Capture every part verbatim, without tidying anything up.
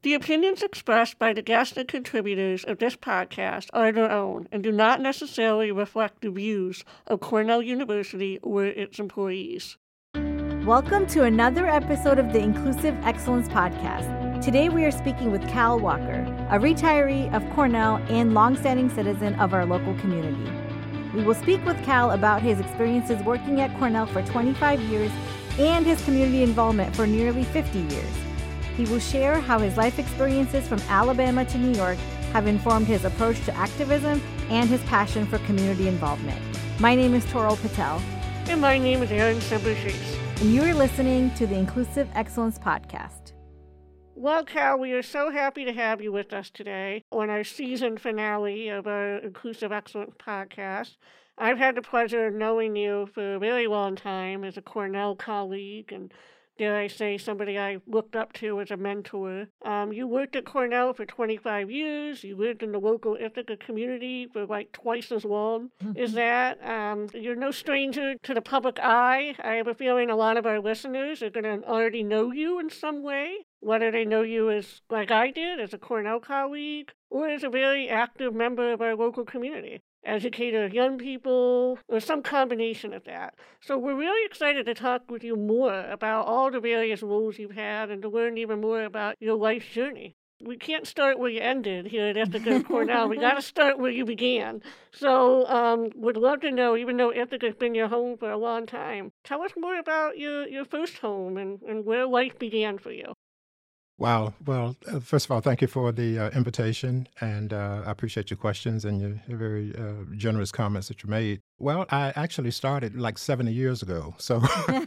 The opinions expressed by the guests and contributors of this podcast are their own and do not necessarily reflect the views of Cornell University or its employees. Welcome to another episode of the Inclusive Excellence Podcast. Today we are speaking with Cal Walker, a retiree of Cornell and longstanding citizen of our local community. We will speak with Cal about his experiences working at Cornell for twenty-five years and his community involvement for nearly fifty years. He will share how his life experiences from Alabama to New York have informed his approach to activism and his passion for community involvement. My name is Toral Patel. And my name is Erin Sember-Chase. And you are listening to the Inclusive Excellence Podcast. Well, Cal, we are so happy to have you with us today on our season finale of our Inclusive Excellence Podcast. I've had the pleasure of knowing you for a very long time as a Cornell colleague and, dare I say, somebody I looked up to as a mentor. Um, you worked at Cornell for twenty-five years. You lived in the local Ithaca community for like twice as long. Mm-hmm. Is that? Um, you're no stranger to the public eye. I have a feeling a lot of our listeners are going to already know you in some way, whether they know you as, like I did, as a Cornell colleague, or as a very active member of our local community. Educator of young people, or some combination of that. So we're really excited to talk with you more about all the various roles you've had and to learn even more about your life's journey. We can't start where you ended here at Ithaca Cornell. We got to start where you began. So um, would love to know, even though Ithaca's been your home for a long time, tell us more about your, your first home and, and where life began for you. Wow. Well, uh, first of all, thank you for the uh, invitation, and uh, I appreciate your questions and your, your very uh, generous comments that you made. Well, I actually started like seventy years ago, so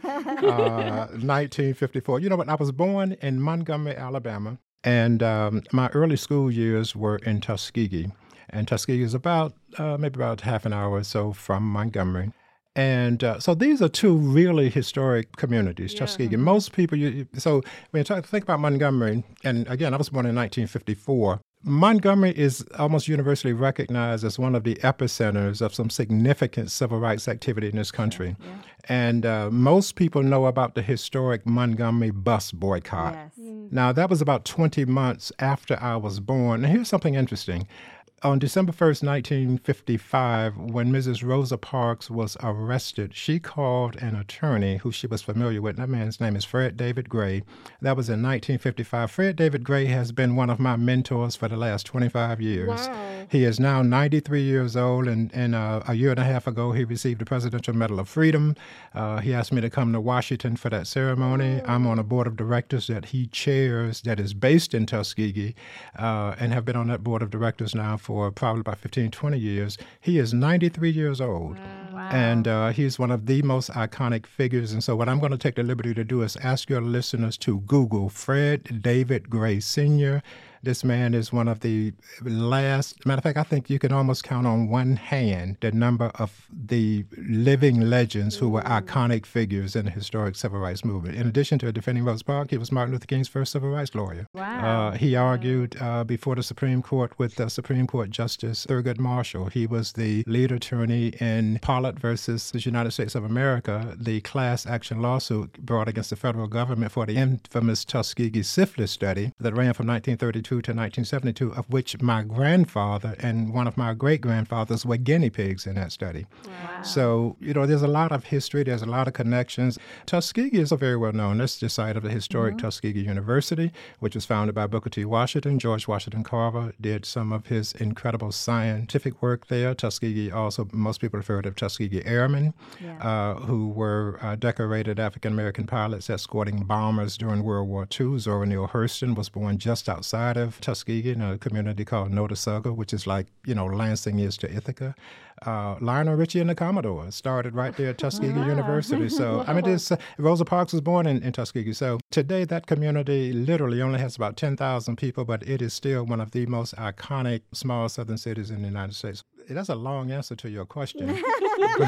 uh, nineteen fifty-four. You know what? I was born in Montgomery, Alabama, and um, my early school years were in Tuskegee, and Tuskegee is about uh, maybe about half an hour or so from Montgomery. And uh, so these are two really historic communities, yeah. Tuskegee. Most people, you, so when you talk, think about Montgomery, and again, I was born in nineteen fifty-four. Montgomery is almost universally recognized as one of the epicenters of some significant civil rights activity in this country. Yeah, yeah. And uh, most people know about the historic Montgomery bus boycott. Yes. Mm. Now, that was about twenty months after I was born. And here's something interesting. On December first, nineteen fifty-five, when Missus Rosa Parks was arrested, she called an attorney who she was familiar with. That man's name is Fred David Gray. That was in nineteen fifty-five. Fred David Gray has been one of my mentors for the last twenty-five years. Wow. He is now ninety-three years old, and, and uh, a year and a half ago, he received the Presidential Medal of Freedom. Uh, he asked me to come to Washington for that ceremony. I'm on a board of directors that he chairs that is based in Tuskegee, uh, and have been on that board of directors now for for probably about fifteen, twenty years. He is ninety-three years old. Wow. And uh, he's one of the most iconic figures. And so what I'm going to take the liberty to do is ask your listeners to Google Fred David Gray Senior This man is one of the last, matter of fact, I think you can almost count on one hand the number of the living legends who were iconic figures in the historic civil rights movement. In addition to defending Rosa Parks, he was Martin Luther King's first civil rights lawyer. Wow. Uh, he argued uh, before the Supreme Court with the Supreme Court Justice Thurgood Marshall. He was the lead attorney in Pollard versus the United States of America, the class action lawsuit brought against the federal government for the infamous Tuskegee syphilis study that ran from nineteen thirty-two to nineteen seventy-two, of which my grandfather and one of my great-grandfathers were guinea pigs in that study. Wow. So, you know, there's a lot of history. There's a lot of connections. Tuskegee is very well known. It's the site of the historic mm-hmm. Tuskegee University, which was founded by Booker T. Washington. George Washington Carver did some of his incredible scientific work there. Tuskegee also, most people have heard of Tuskegee Airmen, yeah. uh, who were uh, decorated African-American pilots escorting bombers during World War Two. Zora Neale Hurston was born just outside of Tuskegee in a community called Notasulga, which is like, you know, Lansing is to Ithaca. Uh, Lionel Richie and the Commodores started right there at Tuskegee wow. University. So, I mean, this, uh, Rosa Parks was born in, in Tuskegee. So today that community literally only has about ten thousand people, but it is still one of the most iconic small southern cities in the United States. That's a long answer to your question. but,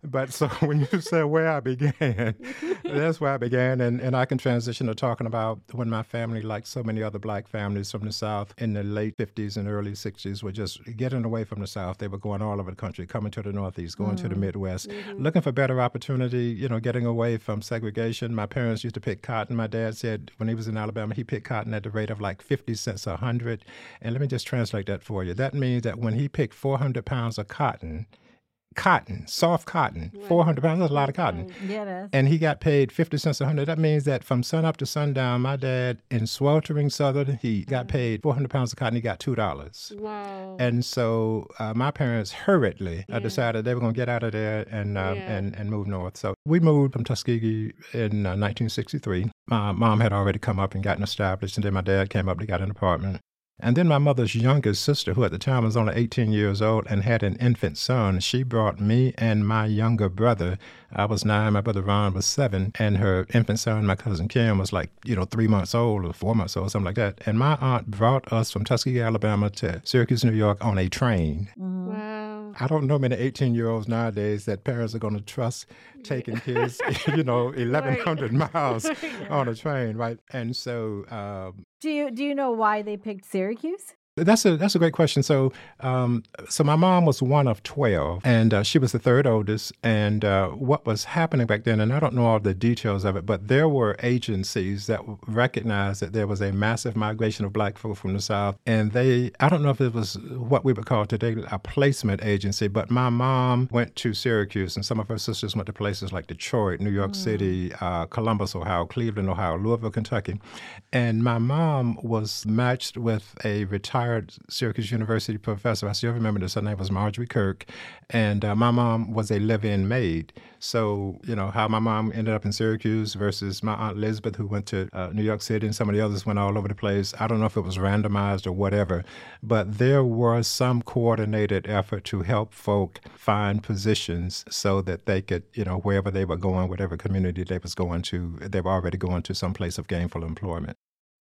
But so when you say where I began, that's where I began. And, and I can transition to talking about when my family, like so many other black families from the South in the late fifties and early sixties, were just getting away from the South. They were going all over the country, coming to the Northeast, going mm-hmm. to the Midwest, mm-hmm. looking for better opportunity, you know, getting away from segregation. My parents used to pick cotton. My dad said when he was in Alabama, he picked cotton at the rate of like fifty cents a hundred. And let me just translate that for you. That means that when he picked four hundred pounds of cotton, cotton, soft cotton, right. four hundred pounds, that's a lot of cotton. Yeah, it is. And he got paid fifty cents a hundred. That means that from sun up to sundown, my dad, in sweltering southern heat, got paid four hundred pounds of cotton. He got two dollars. Wow. And so uh, my parents hurriedly yeah. uh, decided they were going to get out of there and, uh, yeah. and and move north. So we moved from Tuskegee in uh, nineteen sixty-three. My mom had already come up and gotten established, and then my dad came up, they got an apartment. And then my mother's youngest sister, who at the time was only eighteen years old and had an infant son, she brought me and my younger brother. I was nine, my brother Ron was seven, and her infant son, my cousin Kim, was like, you know, three months old or four months old, something like that. And my aunt brought us from Tuskegee, Alabama to Syracuse, New York on a train. Mm-hmm. Wow. I don't know many eighteen-year-olds nowadays that parents are going to trust taking kids, you know, eleven hundred right. miles yeah. on a train, right? And so... Um, do you do you know why they picked Syracuse? That's a that's a great question. So, um, so my mom was one of twelve, and uh, she was the third oldest. And uh, what was happening back then, and I don't know all the details of it, but there were agencies that recognized that there was a massive migration of black folk from the South, and they, I don't know if it was what we would call today a placement agency, but my mom went to Syracuse, and some of her sisters went to places like Detroit, New York mm. City, uh, Columbus, Ohio, Cleveland, Ohio, Louisville, Kentucky, and my mom was matched with a retired Syracuse University professor. I still remember this. Her name was Marjorie Kirk. And uh, my mom was a live-in maid. So, you know, how my mom ended up in Syracuse versus my Aunt Elizabeth, who went to uh, New York City, and some of the others went all over the place. I don't know if it was randomized or whatever, but there was some coordinated effort to help folk find positions so that they could, you know, wherever they were going, whatever community they was going to, they were already going to some place of gainful employment.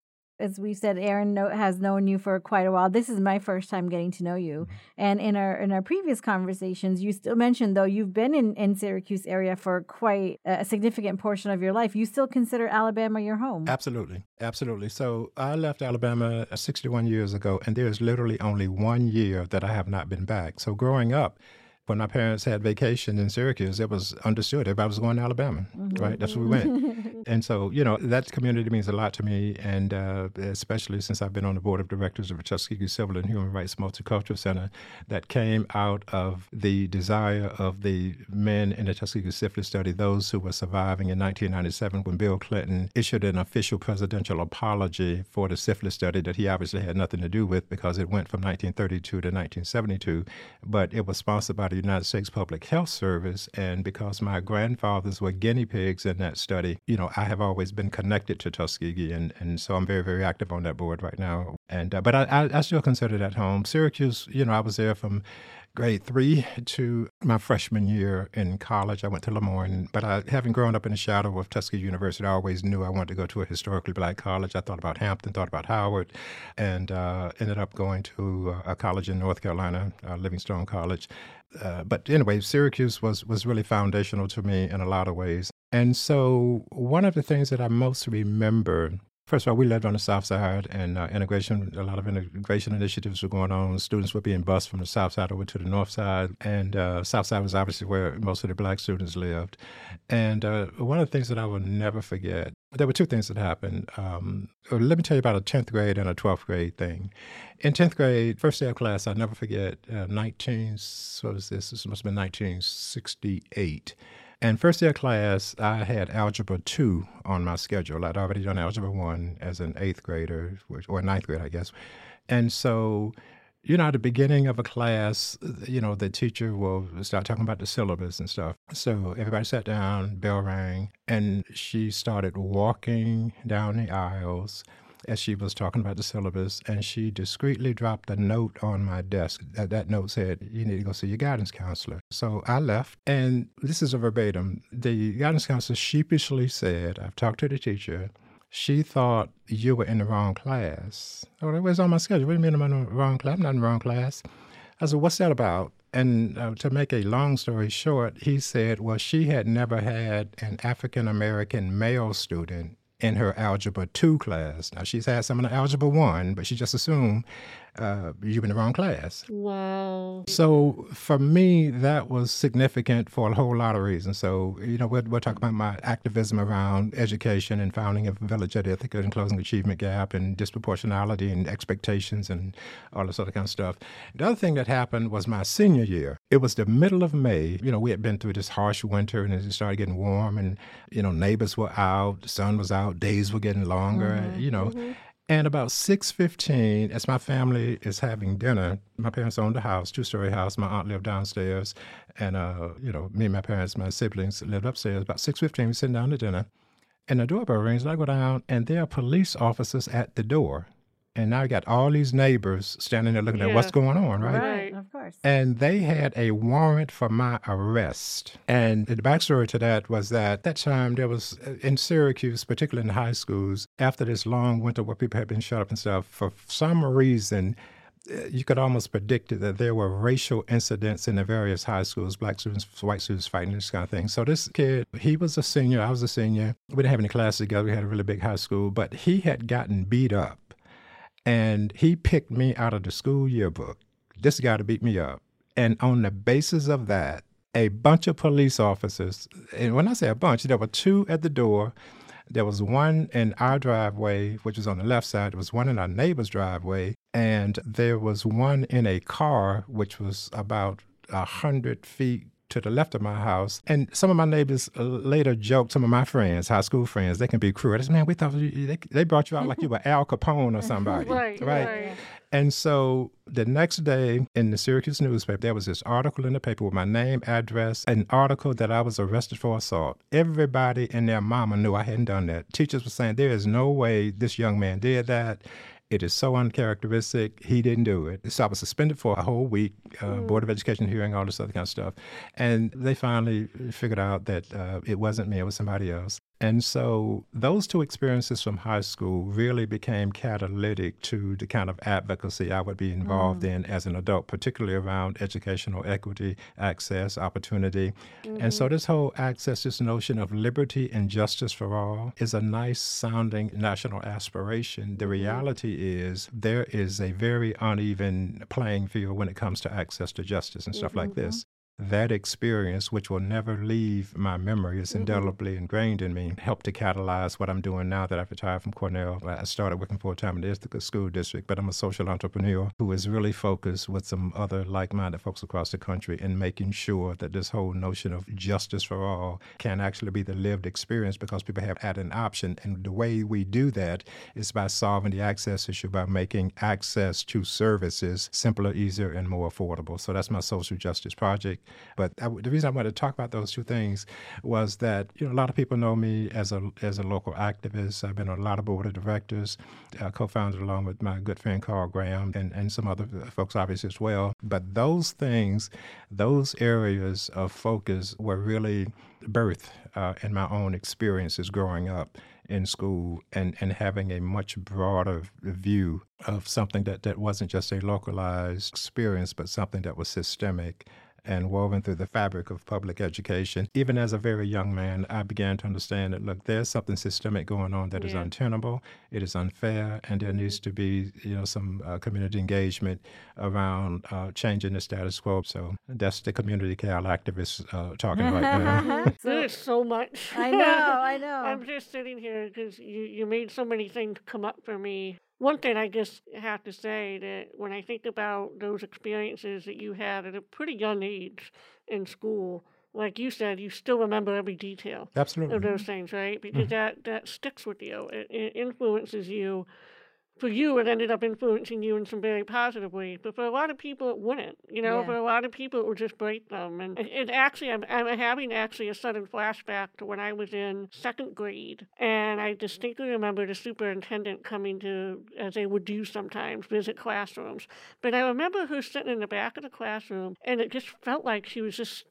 As we said, Aaron know, has known you for quite a while. This is my first time getting to know you. Mm-hmm. And in our in our previous conversations, you still mentioned, though, you've been in, in Syracuse area for quite a significant portion of your life. You still consider Alabama your home? Absolutely. Absolutely. So I left Alabama sixty-one years ago, and there's literally only one year that I have not been back. So growing up, when my parents had vacation in Syracuse, it was understood everybody was going to Alabama, mm-hmm. right? That's where we went. And so, you know, that community means a lot to me, and uh, especially since I've been on the board of directors of the Tuskegee Civil and Human Rights Multicultural Center, that came out of the desire of the men in the Tuskegee Syphilis Study, those who were surviving in nineteen ninety-seven when Bill Clinton issued an official presidential apology for the syphilis study that he obviously had nothing to do with because it went from nineteen thirty-two to nineteen seventy-two, but it was sponsored by the United States Public Health Service, and because my grandfathers were guinea pigs in that study, you know, I have always been connected to Tuskegee, and, and so I'm very, very active on that board right now. And uh, but I, I, I still consider that home. Syracuse, you know, I was there from grade three to my freshman year in college. I went to Lemoyne, but I, having grown up in the shadow of Tuskegee University, I always knew I wanted to go to a historically black college. I thought about Hampton, thought about Howard, and uh, ended up going to a college in North Carolina, uh, Livingstone College. Uh, but anyway, Syracuse was, was really foundational to me in a lot of ways. And so one of the things that I most remember, first of all, we lived on the South Side, and uh, integration, a lot of integration initiatives were going on. Students were being bused from the South Side over to the North Side, and uh, South Side was obviously where most of the black students lived. And uh, one of the things that I will never forget, there were two things that happened. Um, let me tell you about a tenth grade and a twelfth grade thing. In tenth grade, first day of class, I'll never forget, uh, nineteen, what was this? This must have been nineteen sixty-eight. And first day of class, I had Algebra two on my schedule. I'd already done Algebra one as an eighth grader, or ninth grade, I guess. And so, you know, at the beginning of a class, you know, the teacher will start talking about the syllabus and stuff. So everybody sat down, bell rang, and she started walking down the aisles as she was talking about the syllabus, and she discreetly dropped a note on my desk. That, that note said, you need to go see your guidance counselor. So I left, and this is a verbatim. The guidance counselor sheepishly said, I've talked to the teacher. She thought you were in the wrong class. Oh, that was on my schedule. What do you mean I'm in the wrong class? I'm not in the wrong class. I said, what's that about? And uh, to make a long story short, he said, well, she had never had an African-American male student in her Algebra two class. Now, she's had some in the Algebra one, but she just assumed uh, you're in the wrong class. Wow. So for me, that was significant for a whole lot of reasons. So, you know, we'll, we'll talk about my activism around education and founding of Village Ed Ithaca and closing the achievement gap and disproportionality and expectations and all this other kind of stuff. The other thing that happened was my senior year. It was the middle of May. You know, we had been through this harsh winter and it started getting warm and, you know, neighbors were out, the sun was out, days were getting longer, Mm-hmm. and, you know. Mm-hmm. And about six fifteen, as my family is having dinner, my parents owned a house, two-story house. My aunt lived downstairs, and uh, you know, me and my parents, my siblings lived upstairs. About six fifteen, we're sitting down to dinner, and the doorbell rings. And I go down, and there are police officers at the door. And now you got all these neighbors standing there looking Yeah. at what's going on, right? Right. Of course. And they had a warrant for my arrest. And the backstory to that was that at that time there was, uh, in Syracuse, particularly in high schools, after this long winter where people had been shut up and stuff, for some reason, uh, you could almost predict that there were racial incidents in the various high schools, black students, white students fighting, this kind of thing. So this kid, he was a senior, I was a senior. We didn't have any classes together. We had a really big high school, but he had gotten beat up. And he picked me out of the school yearbook. This guy to beat me up. And on the basis of that, a bunch of police officers, and when I say a bunch, there were two at the door. There was one in our driveway, which was on the left side. There was one in our neighbor's driveway. And there was one in a car, which was about a hundred feet to the left of my house. And some of my neighbors later joked, some of my friends, high school friends, they can be cruel. They said, man, we thought you, they, they brought you out like you were Al Capone or somebody. Right, right. right. And so the next day in the Syracuse newspaper, there was this article in the paper with my name, address, an article that I was arrested for assault. Everybody and their mama knew I hadn't done that. Teachers were saying, there is no way this young man did that. It is so uncharacteristic. He didn't do it. So I was suspended for a whole week, uh, mm. Board of Education hearing, all this other kind of stuff. And they finally figured out that uh, it wasn't me, it was somebody else. And so those two experiences from high school really became catalytic to the kind of advocacy I would be involved mm. in as an adult, particularly around educational equity, access, opportunity. Mm-hmm. And so this whole access, this notion of liberty and justice for all is a nice sounding national aspiration. The reality is there is a very uneven playing field when it comes to access to justice and stuff mm-hmm. like this. That experience, which will never leave my memory, is indelibly mm-hmm. ingrained in me, helped to catalyze what I'm doing now that I've retired from Cornell. I started working full-time in the Ithaca School District, but I'm a social entrepreneur who is really focused with some other like-minded folks across the country in making sure that this whole notion of justice for all can actually be the lived experience because people have had an option. And the way we do that is by solving the access issue, by making access to services simpler, easier, and more affordable. So that's my social justice project. But I, the reason I wanted to talk about those two things was that, you know, a lot of people know me as a as a local activist. I've been on a lot of board of directors, uh, co-founded along with my good friend Carl Graham and, and some other folks obviously as well. But those things, those areas of focus were really birthed uh, in my own experiences growing up in school and, and having a much broader view of something that, that wasn't just a localized experience, but something that was systemic and woven through the fabric of public education. Even as a very young man, I began to understand that, look, there's something systemic going on that yeah. is untenable, it is unfair, and there needs to be, you know, some uh, community engagement around uh, changing the status quo. So that's the community Cal activists uh, talking right now. There's so much. I know, I know. I'm just sitting here because you, you made so many things come up for me. One thing I just have to say that when I think about those experiences that you had at a pretty young age in school, like you said, you still remember every detail Absolutely. of those things, right? Because mm-hmm. that, that sticks with you. It, it influences you. For you, it ended up influencing you in some very positive ways. But for a lot of people, it wouldn't. You know, yeah. for a lot of people, it would just break them. And it, it actually, I'm, I'm having actually a sudden flashback to when I was in second grade. And I distinctly remember the superintendent coming to, as they would do sometimes, visit classrooms. But I remember her sitting in the back of the classroom, and it just felt like she was just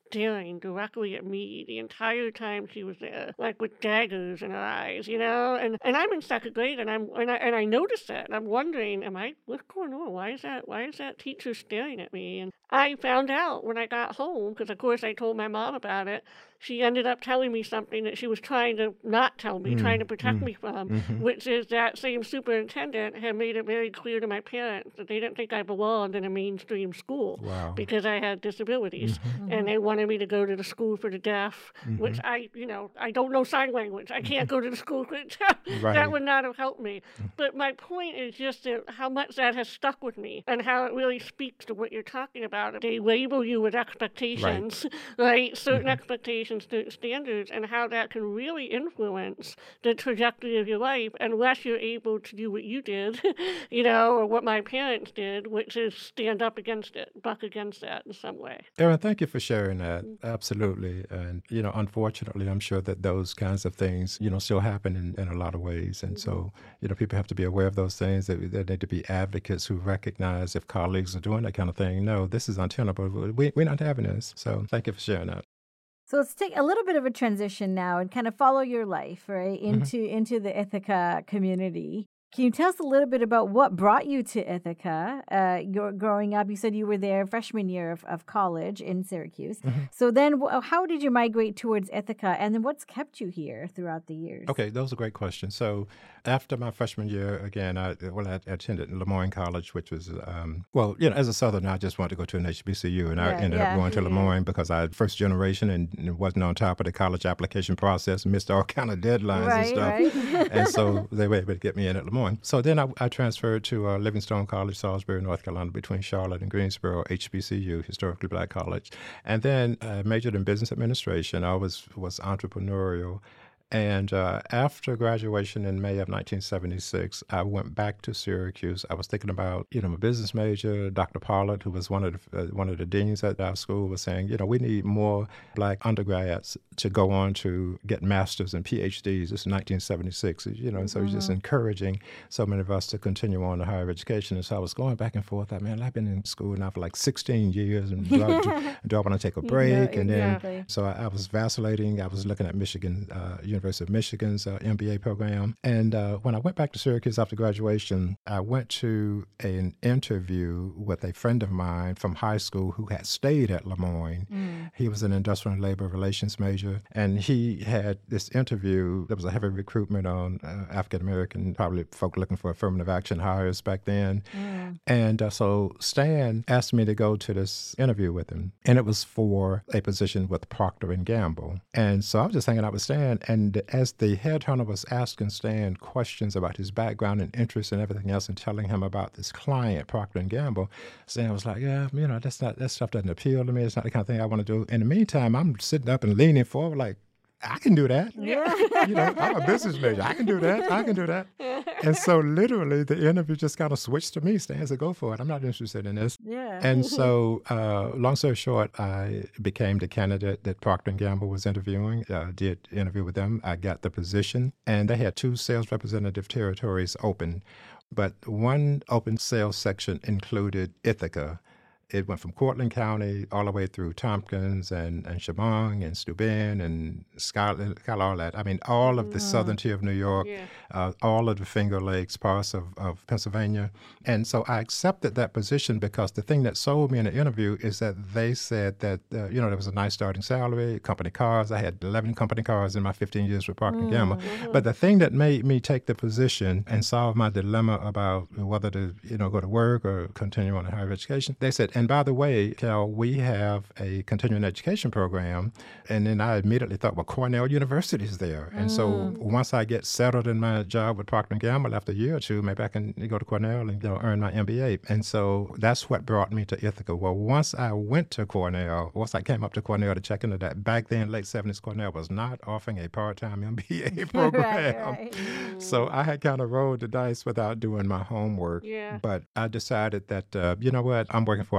staring directly at me the entire time she was there, like with daggers in her eyes, you know? And and I'm in second grade, and I'm and I and I noticed that, and I'm wondering, am I what's going on? Why is that? Why is that teacher staring at me? And I found out when I got home, because of course I told my mom about it. She ended up telling me something that she was trying to not tell me, mm, trying to protect mm, me from, mm-hmm. which is that same superintendent had made it very clear to my parents that they didn't think I belonged in a mainstream school wow. because I had disabilities. Mm-hmm. And they wanted me to go to the school for the deaf, mm-hmm. which I, you know, I don't know sign language. I can't go to the school for the deaf. Right. That would not have helped me. But my point is just that how much that has stuck with me and how it really speaks to what you're talking about. They label you with expectations, right? right? Certain mm-hmm. expectations, certain standards, and how that can really influence the trajectory of your life unless you're able to do what you did, you know, or what my parents did, which is stand up against it, buck against that in some way. Erin, thank you for sharing that. Mm-hmm. Absolutely. And, you know, unfortunately, I'm sure that those kinds of things, you know, still happen in, in a lot of ways. And mm-hmm. so, you know, people have to be aware of those things. There need to be advocates who recognize if colleagues are doing that kind of thing. No, this is untenable. We, we're not having this. So thank you for sharing that. So let's take a little bit of a transition now and kind of follow your life, right, into mm-hmm. into the Ithaca community. Can you tell us a little bit about what brought you to Ithaca? Uh, you're growing up, you said you were there freshman year of, of college in Syracuse. Mm-hmm. So then how did you migrate towards Ithaca? And then what's kept you here throughout the years? Okay, those are great questions. So after my freshman year, again, I well, I attended Lemoyne College, which was, um, well, you know, as a Southerner, I just wanted to go to an H B C U. And yeah, I ended yeah, up going to yeah. Lemoyne because I was first generation and wasn't on top of the college application process, missed all kind of deadlines right, and stuff. Right. And so they were able to get me in at Lemoyne. So then I, I transferred to uh, Livingstone College, Salisbury, North Carolina, between Charlotte and Greensboro, H B C U, historically black college. And then I majored in business administration. I was, was entrepreneurial. And uh, after graduation in May of nineteen seventy-six, I went back to Syracuse. I was thinking about, you know, I'm a business major. Doctor Pollard, who was one of the, uh, one of the deans at our school, was saying, you know, we need more black undergrads to go on to get masters and P H Ds. This is nineteen seventy-six, you know, and so mm-hmm. he's just encouraging so many of us to continue on to higher education. And so I was going back and forth. I mean, I've been in school now for like sixteen years, and do I, do, do I want to take a break? Yeah, and then, exactly. so I, I was vacillating. I was looking at Michigan, uh, University of Michigan's uh, M B A program. And uh, when I went back to Syracuse after graduation, I went to an interview with a friend of mine from high school who had stayed at Lemoyne. Mm. He was an industrial and labor relations major. And he had this interview. There was a heavy recruitment on uh, African-American, probably folk looking for affirmative action hires back then. Mm. And uh, so Stan asked me to go to this interview with him. And it was for a position with Procter and Gamble. And so I was just hanging out with Stan. And as the headhunter was asking Stan questions about his background and interests and everything else and telling him about this client, Procter and Gamble, Stan was like, yeah, you know, that's not, that stuff doesn't appeal to me. It's not the kind of thing I want to do. In the meantime, I'm sitting up and leaning forward like, I can do that. Yeah. You know, I'm a business major. I can do that. I can do that. And so literally the interview just kind of switched to me. Stan said, go for it. I'm not interested in this. Yeah. And so uh, long story short, I became the candidate that Procter and Gamble was interviewing. I uh, did interview with them. I got the position. And they had two sales representative territories open. But one open sales section included Ithaca. It went from Cortland County all the way through Tompkins and, and Chemung and Steuben and Schuyler, all that. I mean, all of the mm. southern tier of New York, yeah. uh, all of the Finger Lakes, parts of, of Pennsylvania. And so I accepted that position because the thing that sold me in the interview is that they said that, uh, you know, there was a nice starting salary, company cars. I had eleven company cars in my fifteen years with Procter and Gamble. Mm-hmm. But the thing that made me take the position and solve my dilemma about whether to, you know, go to work or continue on in higher education, they said, and by the way, Cal, we have a continuing education program. And then I immediately thought, well, Cornell University is there. And mm. so once I get settled in my job with Procter and Gamble after a year or two, maybe I can go to Cornell and, you know, earn my M B A. And so that's what brought me to Ithaca. Well, once I went to Cornell, once I came up to Cornell to check into that, back then, late seventies, Cornell was not offering a part-time M B A program. right, right. So I had kind of rolled the dice without doing my homework. Yeah. But I decided that, uh, you know what, I'm working for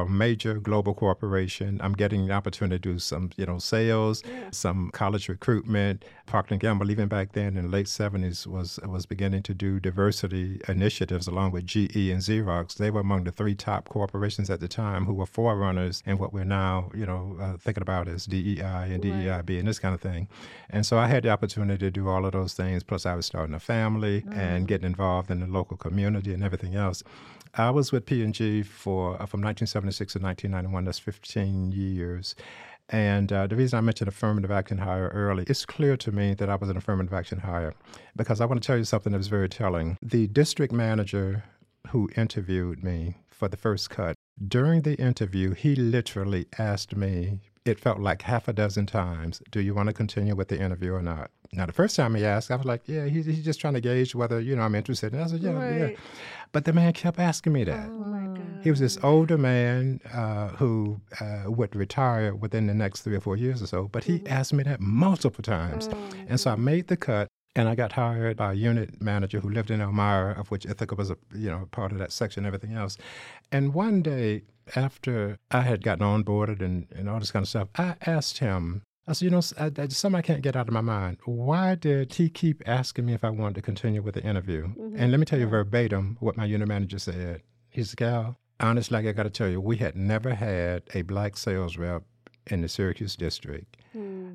major global corporation. I'm getting the opportunity to do some, you know, sales, Yeah. some college recruitment. Procter and Gamble, even back then in the late seventies, was was beginning to do diversity initiatives along with G E and Xerox. They were among the three top corporations at the time who were forerunners in what we're now, you know, uh, thinking about as D E I and D E I B and this kind of thing. And so I had the opportunity to do all of those things. Plus, I was starting a family mm. and getting involved in the local community and everything else. I was with P and G for uh, from nineteen seventy-six to nineteen ninety-one. That's fifteen years. And uh, the reason I mentioned affirmative action hire early, it's clear to me that I was an affirmative action hire because I want to tell you something that was very telling. The district manager who interviewed me for the first cut, during the interview, he literally asked me, it felt like half a dozen times, do you want to continue with the interview or not? Now, the first time he asked, I was like, yeah, he's, he's just trying to gauge whether, you know, I'm interested. And I said, yeah, right. yeah. But the man kept asking me that. Oh, my God. He was this older man uh, who uh, would retire within the next three or four years or so. But he mm-hmm. asked me that multiple times. Oh, and so I made the cut. And I got hired by a unit manager who lived in Elmira, of which Ithaca was a you know part of that section and everything else. And one day, after I had gotten onboarded and, and all this kind of stuff, I asked him, I said, you know, I, I, something I can't get out of my mind. Why did he keep asking me if I wanted to continue with the interview? Mm-hmm. And let me tell you verbatim what my unit manager said. He said, Cal, honestly, like I got to tell you, we had never had a black sales rep in the Syracuse district. Mm.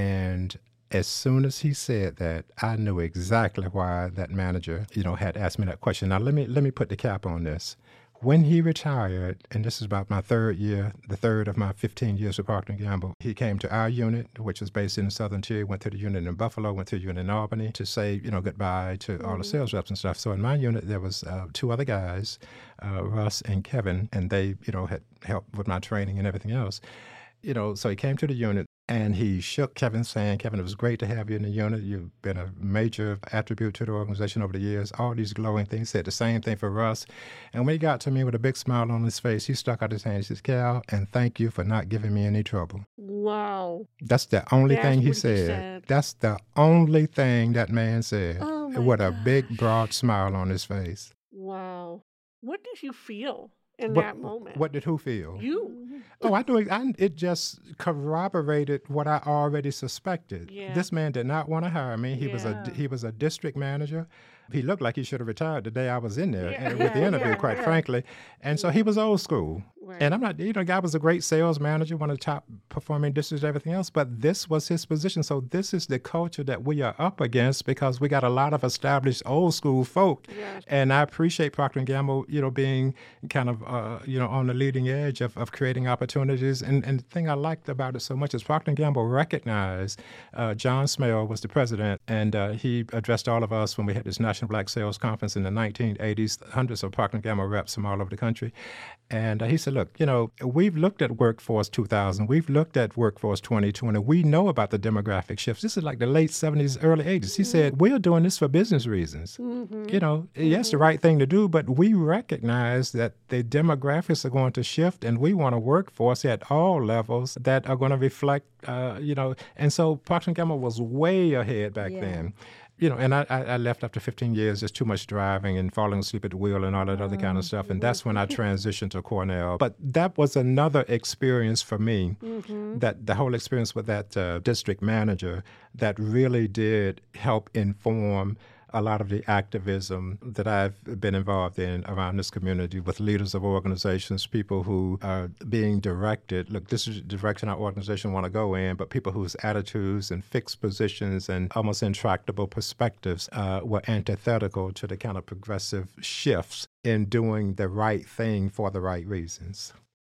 And as soon as he said that, I knew exactly why that manager, you know, had asked me that question. Now, let me let me put the cap on this. When he retired, and this is about my third year, the third of my fifteen years with Procter and Gamble, he came to our unit, which was based in the Southern Tier, went to the unit in Buffalo, went to the unit in Albany to say, you know, goodbye to mm-hmm. all the sales reps and stuff. So in my unit, there was uh, two other guys, uh, Russ and Kevin, and they, you know, had helped with my training and everything else. You know, so he came to the unit. And he shook Kevin's hand. Kevin, it was great to have you in the unit. You've been a major attribute to the organization over the years. All these glowing things. Said the same thing for Russ. And when he got to me with a big smile on his face, he stuck out his hand. He says, Cal, and thank you for not giving me any trouble. Wow. That's the only That's thing he what said. he said. That's the only thing that man said. Oh my with gosh. a big, broad smile on his face. Wow. What did you feel in what, that moment? What did who feel? You. Oh, I knew it. I, it just corroborated what I already suspected. Yeah. This man did not want to hire me. He yeah. was a he was a district manager. He looked like he should have retired the day I was in there yeah. and with the interview, yeah, quite yeah. frankly. And so he was old school. Right. And I'm not, you know, the guy was a great sales manager, one of the top performing districts and everything else, but this was his position. So this is the culture that we are up against because we got a lot of established old school folk. Yes. And I appreciate Procter and Gamble, you know, being kind of, uh, you know, on the leading edge of, of creating opportunities. And, and the thing I liked about it so much is Procter and Gamble recognized uh, John Smale was the president, and uh, he addressed all of us when we had this National Black Sales Conference in the nineteen eighties, hundreds of Procter and Gamble reps from all over the country. And uh, he said, look, you know, we've looked at Workforce two thousand. We've looked at Workforce twenty twenty. We know about the demographic shifts. This is like the late seventies, early eighties. He mm-hmm. said, we're doing this for business reasons. Mm-hmm. You know, mm-hmm. yes, the right thing to do, but we recognize that the demographics are going to shift, and we want a workforce at all levels that are going to reflect, uh, you know, and so Procter and Gamble was way ahead back yeah. then. You know, and I, I left after fifteen years, just too much driving and falling asleep at the wheel and all that other kind of stuff. And that's when I transitioned to Cornell. But that was another experience for me, mm-hmm. that the whole experience with that uh, district manager that really did help inform a lot of the activism that I've been involved in around this community with leaders of organizations, people who are being directed, look, this is the direction our organization want to go in, but people whose attitudes and fixed positions and almost intractable perspectives uh, were antithetical to the kind of progressive shifts in doing the right thing for the right reasons.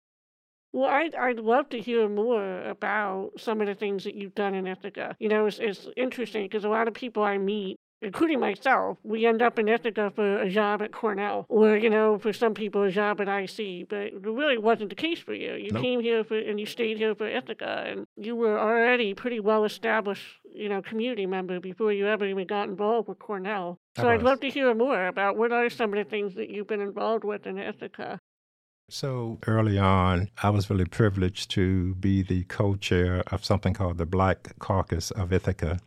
Well, I'd, I'd love to hear more about some of the things that you've done in Ithaca. You know, it's, it's interesting because a lot of people I meet, including myself, we end up in Ithaca for a job at Cornell, or, you know, for some people, a job at I C, but it really wasn't the case for you. You nope. came here for, and you stayed here for Ithaca, and you were already pretty well-established, you know, community member before you ever even got involved with Cornell. So I'd love to hear more about what are some of the things that you've been involved with in Ithaca. So early on, I was really privileged to be the co-chair of something called the Black Caucus of Ithaca. Mm.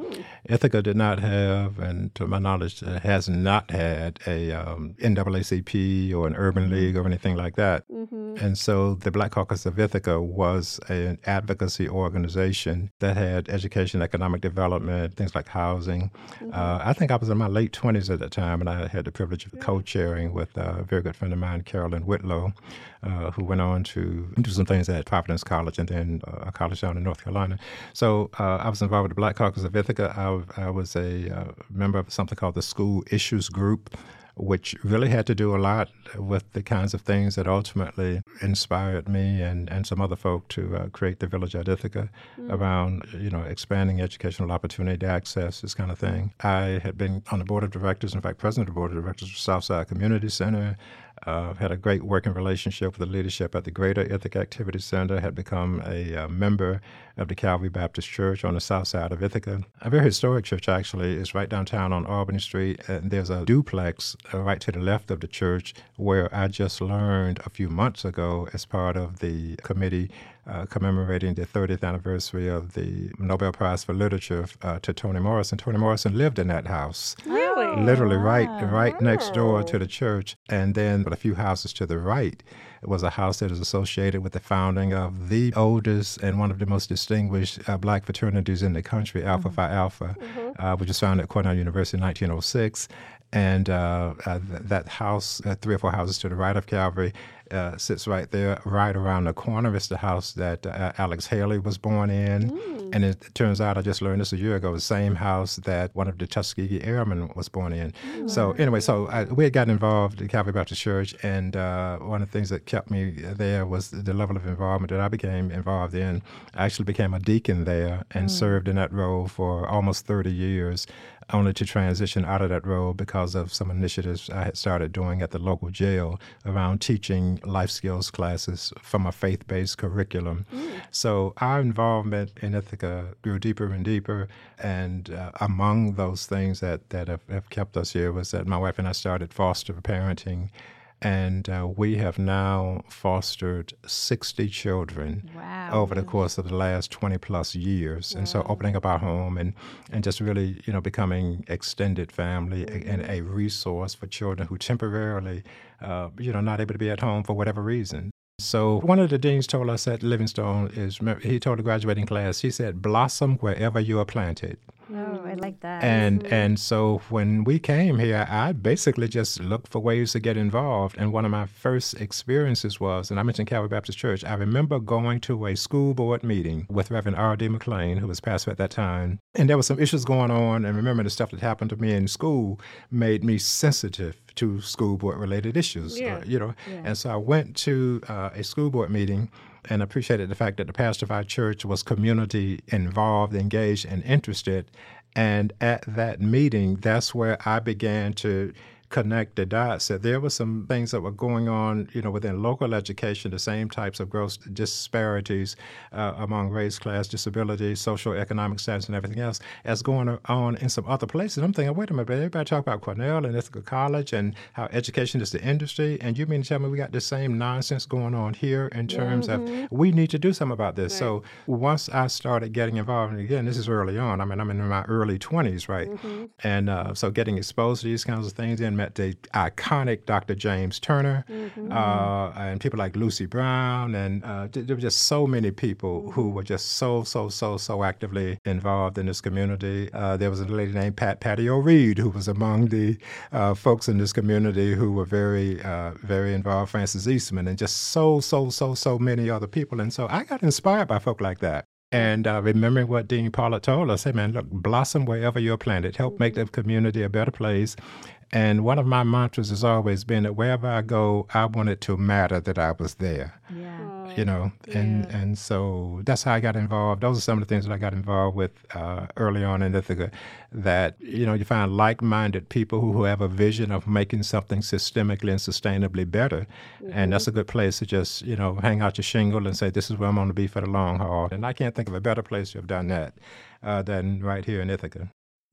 Ithaca did not have, and to my knowledge, uh, has not had a um, N double A C P or an urban league or anything like that. Mm-hmm. And so the Black Caucus of Ithaca was an advocacy organization that had education, economic development, things like housing. Mm-hmm. Uh, I think I was in my late twenties at the time, and I had the privilege of yeah. co-chairing with a very good friend of mine, Carolyn Whitlow, uh, who went on to do some things at Providence College and then uh, a college down in North Carolina. So uh, I was involved with the Black Caucus of Ithaca. I, I was a uh, member of something called the School Issues Group, which really had to do a lot with the kinds of things that ultimately inspired me and, and some other folk to uh, create the Village at Ithaca mm. around, you know, expanding educational opportunity, access, this kind of thing. I had been on the board of directors, in fact, president of the board of directors of Southside Community Center. Uh, had a great working relationship with the leadership at the Greater Ithaca Activity Center, had become a uh, member of the Calvary Baptist Church on the south side of Ithaca. A very historic church, actually. It's right downtown on Albany Street, and there's a duplex uh, right to the left of the church where I just learned a few months ago as part of the committee uh, commemorating the thirtieth anniversary of the Nobel Prize for Literature uh, to Toni Morrison. Toni Morrison lived in that house. Really? Literally right right next door to the church. And then a few houses to the right was a house that is associated with the founding of the oldest and one of the most distinguished uh, black fraternities in the country, Alpha mm-hmm. Phi Alpha, mm-hmm. uh, which was founded at Cornell University in nineteen oh six. And uh, uh, th- that house, uh, three or four houses to the right of Calvary, uh, sits right there, right around the corner. It's the house that uh, Alex Haley was born in. Mm. And it turns out, I just learned this a year ago, the same house that one of the Tuskegee Airmen was born in. Mm. So anyway, so I, we had gotten involved in Calvary Baptist Church, and uh, one of the things that kept me there was the level of involvement that I became involved in. I actually became a deacon there and mm. served in that role for almost thirty years, only to transition out of that role because of some initiatives I had started doing at the local jail around teaching life skills classes from a faith-based curriculum. Mm. So our involvement in Ithaca grew deeper and deeper, and uh, among those things that, that have, have kept us here was that my wife and I started foster parenting. And uh, we have now fostered sixty children wow. over the course of the last twenty plus years. Wow. And so opening up our home and, and just really, you know, becoming extended family mm-hmm. and a resource for children who temporarily, uh, you know, not able to be at home for whatever reason. So one of the deans told us at Livingstone is, he told the graduating class, he said, blossom wherever you are planted. Oh, I like that. And mm-hmm. and so when we came here, I basically just looked for ways to get involved. And one of my first experiences was, and I mentioned Calvary Baptist Church, I remember going to a school board meeting with Reverend R D McLean, who was pastor at that time. And there were some issues going on. And remember, the stuff that happened to me in school made me sensitive to school board related issues, yeah. uh, you know. Yeah. And so I went to uh, a school board meeting and appreciated the fact that the pastor of our church was community involved, engaged, and interested. And at that meeting, that's where I began to connect the dots. That there were some things that were going on, you know, within local education, the same types of gross disparities uh, among race, class, disability, social, economic status, and everything else, as going on in some other places. I'm thinking, wait a minute, everybody talk about Cornell and Ithaca College and how education is the industry, and you mean to tell me we got the same nonsense going on here in terms mm-hmm. of we need to do something about this. Right. So once I started getting involved, and again, this is early on. I mean, I'm in my early twenties, right? Mm-hmm. And uh, so getting exposed to these kinds of things, and met the iconic Doctor James Turner, mm-hmm. uh, and people like Lucy Brown, and uh, there were just so many people mm-hmm. who were just so, so, so, so actively involved in this community. Uh, there was a lady named Pat Patty O'Reed who was among the uh, folks in this community who were very, uh, very involved, Francis Eastman, and just so, so, so, so many other people. And so I got inspired by folk like that. And uh, remembering what Dean Pollard told us, hey, man, look, blossom wherever you're planted. Help make the community a better place. And one of my mantras has always been that wherever I go, I want it to matter that I was there. Yeah. You know, and, yeah. and so that's how I got involved. Those are some of the things that I got involved with uh, early on in Ithaca, that, you know, you find like-minded people who, who have a vision of making something systemically and sustainably better. Mm-hmm. And that's a good place to just, you know, hang out your shingle and say, this is where I'm going to be for the long haul. And I can't think of a better place to have done that uh, than right here in Ithaca.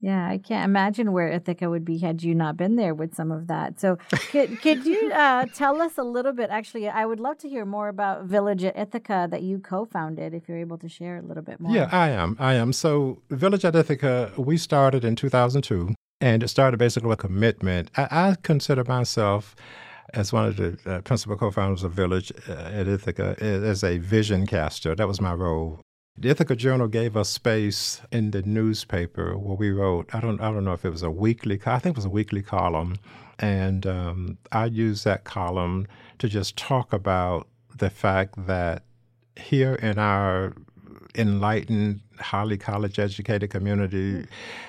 Yeah, I can't imagine where Ithaca would be had you not been there with some of that. So could, could you uh, tell us a little bit? Actually, I would love to hear more about Village at Ithaca that you co-founded, if you're able to share a little bit more. Yeah, I am. I am. So Village at Ithaca, we started in two thousand two, and it started basically with a commitment. I, I consider myself as one of the uh, principal co-founders of Village uh, at Ithaca as a vision caster. That was my role. The Ithaca Journal gave us space in the newspaper where we wrote, I don't I don't know if it was a weekly, I think it was a weekly column, and um, I used that column to just talk about the fact that here in our enlightened, highly college-educated community,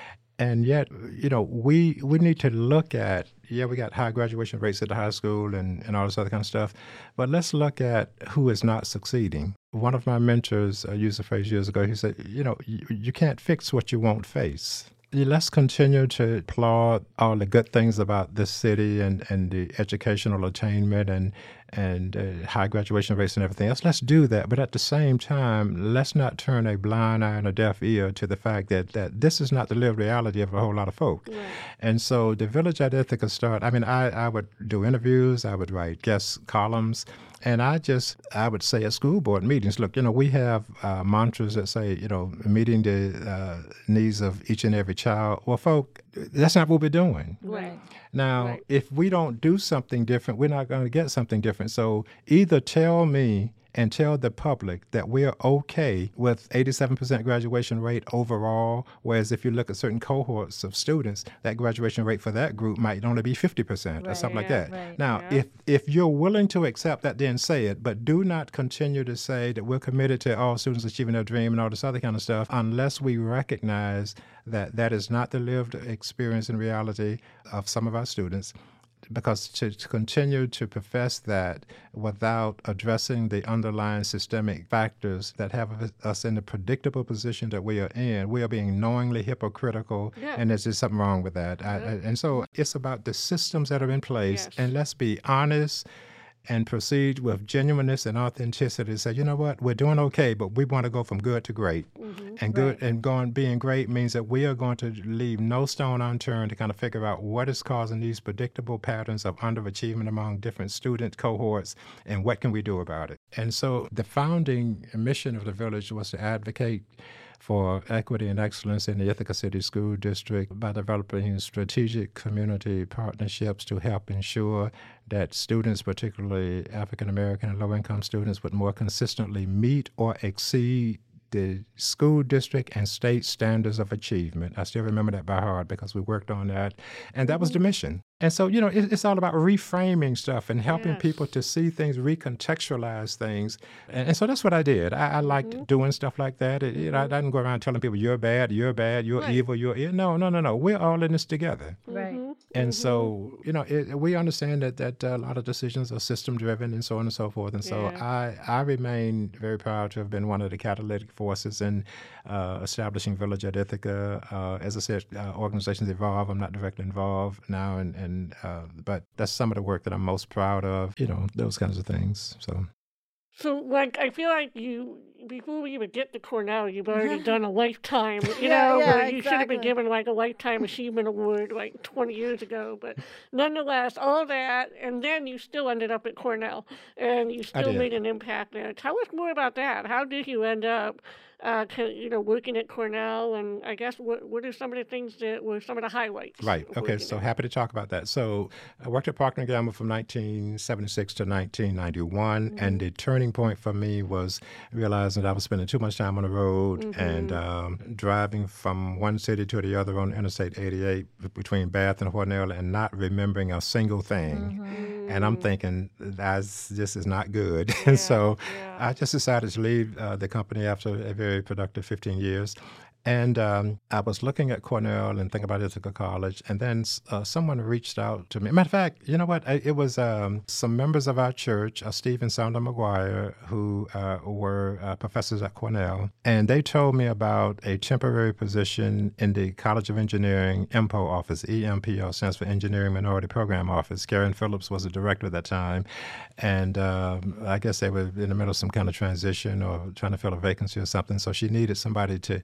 and yet, you know, we we need to look at, yeah, we got high graduation rates at the high school and, and all this other kind of stuff, but let's look at who is not succeeding. One of my mentors uh, used a phrase years ago. He said, you know, you, you can't fix what you won't face. Let's continue to applaud all the good things about this city and, and the educational attainment and and uh, high graduation rates and everything else. Let's do that. But at the same time, let's not turn a blind eye and a deaf ear to the fact that, that this is not the lived reality of a whole lot of folk. Right. And so the Village at Ithaca started, I mean, I, I would do interviews, I would write guest columns, and I just, I would say at school board meetings, look, you know, we have uh, mantras that say, you know, meeting the uh, needs of each and every child. Well, folk, that's not what we're doing. Right. Now, right. if we don't do something different, we're not going to get something different. So either tell me and tell the public that we're okay with eighty-seven percent graduation rate overall, whereas if you look at certain cohorts of students, that graduation rate for that group might only be fifty percent right, or something yeah, like that. Right, now, yeah. if, if you're willing to accept that, then say it, but do not continue to say that we're committed to all students achieving their dream and all this other kind of stuff unless we recognize that that is not the lived experience and reality of some of our students. Because to, to continue to profess that without addressing the underlying systemic factors that have us in the predictable position that we are in, we are being knowingly hypocritical, yeah. and there's just something wrong with that. Yeah. I, I, and so it's about the systems that are in place, yes. and let's be honest and proceed with genuineness and authenticity. Say, you know what, we're doing okay, but we want to go from good to great. Mm-hmm. And good right. and going being great means that we are going to leave no stone unturned to kind of figure out what is causing these predictable patterns of underachievement among different student cohorts and what can we do about it. And so the founding mission of the Village was to advocate for equity and excellence in the Ithaca City School District by developing strategic community partnerships to help ensure that students, particularly African American and low-income students, would more consistently meet or exceed the school district and state standards of achievement. I still remember that by heart because we worked on that. And that mm-hmm. was the mission. And so, you know, it, it's all about reframing stuff and helping yes. people to see things, recontextualize things. And, and so that's what I did. I, I liked mm-hmm. doing stuff like that. It, you know, I didn't go around telling people, you're bad, you're bad, you're right. evil, you're evil. No, no, no, no. We're all in this together. Right. Mm-hmm. And mm-hmm. so, you know, it, we understand that, that uh, a lot of decisions are system-driven and so on and so forth. And so yeah. I, I remain very proud to have been one of the catalytic forces in uh, establishing Village at Ithaca. Uh, as I said, uh, organizations evolve. I'm not directly involved now, and, and uh, but that's some of the work that I'm most proud of, you know, those kinds of things. So. So, like, I feel like you, before we even get to Cornell, you've already done a lifetime, you yeah, know, yeah, where you exactly. should have been given, like, a Lifetime Achievement Award, like, twenty years ago. But nonetheless, all that, and then you still ended up at Cornell, and you still made an impact there. Tell us more about that. How did you end up, uh, to, you know, working at Cornell? And I guess what, what are some of the things that were some of the highlights? Right. Okay. So happy to talk about that. So I worked at Procter and Gamble from nineteen seventy-six to nineteen ninety-one. Mm-hmm. And the turning point for me was realizing that I was spending too much time on the road mm-hmm. and um, driving from one city to the other on Interstate eighty-eight between Bath and Hornell and not remembering a single thing. Mm-hmm. And I'm thinking, that's, this is not good. Yeah, and so yeah. I just decided to leave uh, the company after a very productive fifteen years. And um, I was looking at Cornell and thinking about Ithaca College, and then uh, someone reached out to me. Matter of fact, you know what? I, it was um, some members of our church, uh, Steve and Sandra McGuire, who uh, were uh, professors at Cornell, and they told me about a temporary position in the College of Engineering E M P O office. E M P O stands for Engineering Minority Program Office. Karen Phillips was the director at that time, and um, I guess they were in the middle of some kind of transition or trying to fill a vacancy or something, so she needed somebody to come in and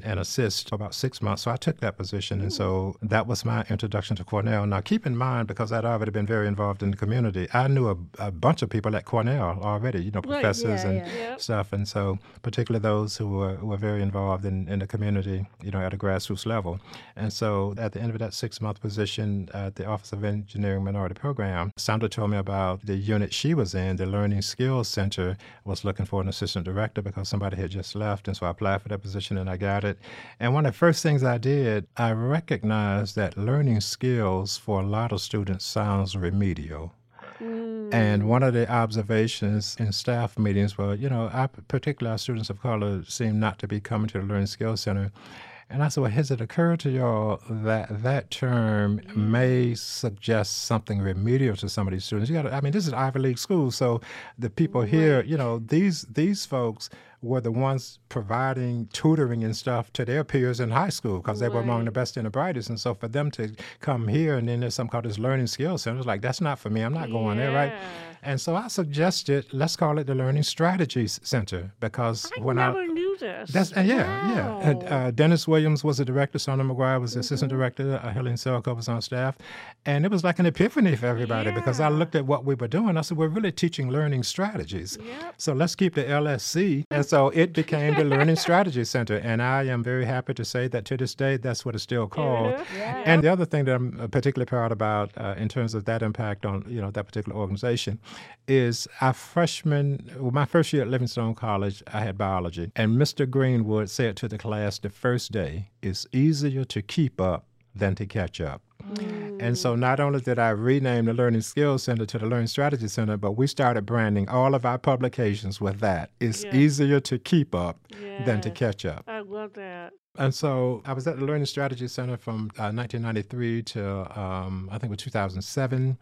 and, and assist for about six months. So I took that position. Ooh. And so that was my introduction to Cornell. Now, keep in mind, because I'd already been very involved in the community, I knew a, a bunch of people at Cornell already, you know, right. professors yeah, and yeah. stuff. And so particularly those who were, who were very involved in, in the community, you know, at a grassroots level. And so at the end of that six-month position at the Office of Engineering Minority Program, Sandra told me about the unit she was in, the Learning Skills Center, was looking for an assistant director because somebody had just left. And so I applied for that position and I got it. And one of the first things I did, I recognized that learning skills for a lot of students sounds remedial. Mm. And one of the observations in staff meetings were, you know, I, particularly our students of color seem not to be coming to the Learning Skills Center. And I said, well, has it occurred to y'all that that term mm. may suggest something remedial to some of these students? You got, I mean, this is Ivy League school, so the people right. here, you know, these these folks were the ones providing tutoring and stuff to their peers in high school because right. they were among the best and the brightest. And so for them to come here and then there's something called this Learning Skills Center, it's like, that's not for me. I'm not going yeah. there, right? And so I suggested, let's call it the Learning Strategies Center because I when never I... knew this. That's, uh, yeah, wow. yeah. And, uh, Dennis Williams was the director, Sona McGuire was the mm-hmm. assistant director, uh, Helen Selko was on staff. And it was like an epiphany for everybody yeah. because I looked at what we were doing. I said, we're really teaching learning strategies. Yep. So let's keep the L S C. And so it became the Learning Strategy Center. And I am very happy to say that to this day, that's what it's still called. Mm-hmm. Yeah. And the other thing that I'm particularly proud about uh, in terms of that impact on, you know, that particular organization is our freshman, well, my first year at Livingstone College, I had biology. And Mister Greenwood said to the class the first day, it's easier to keep up than to catch up. Mm. And so not only did I rename the Learning Skills Center to the Learning Strategy Center, but we started branding all of our publications with that. It's yeah. easier to keep up yes. than to catch up. I love that. And so I was at the Learning Strategy Center from uh, nineteen ninety-three to um, I think it was two thousand seven.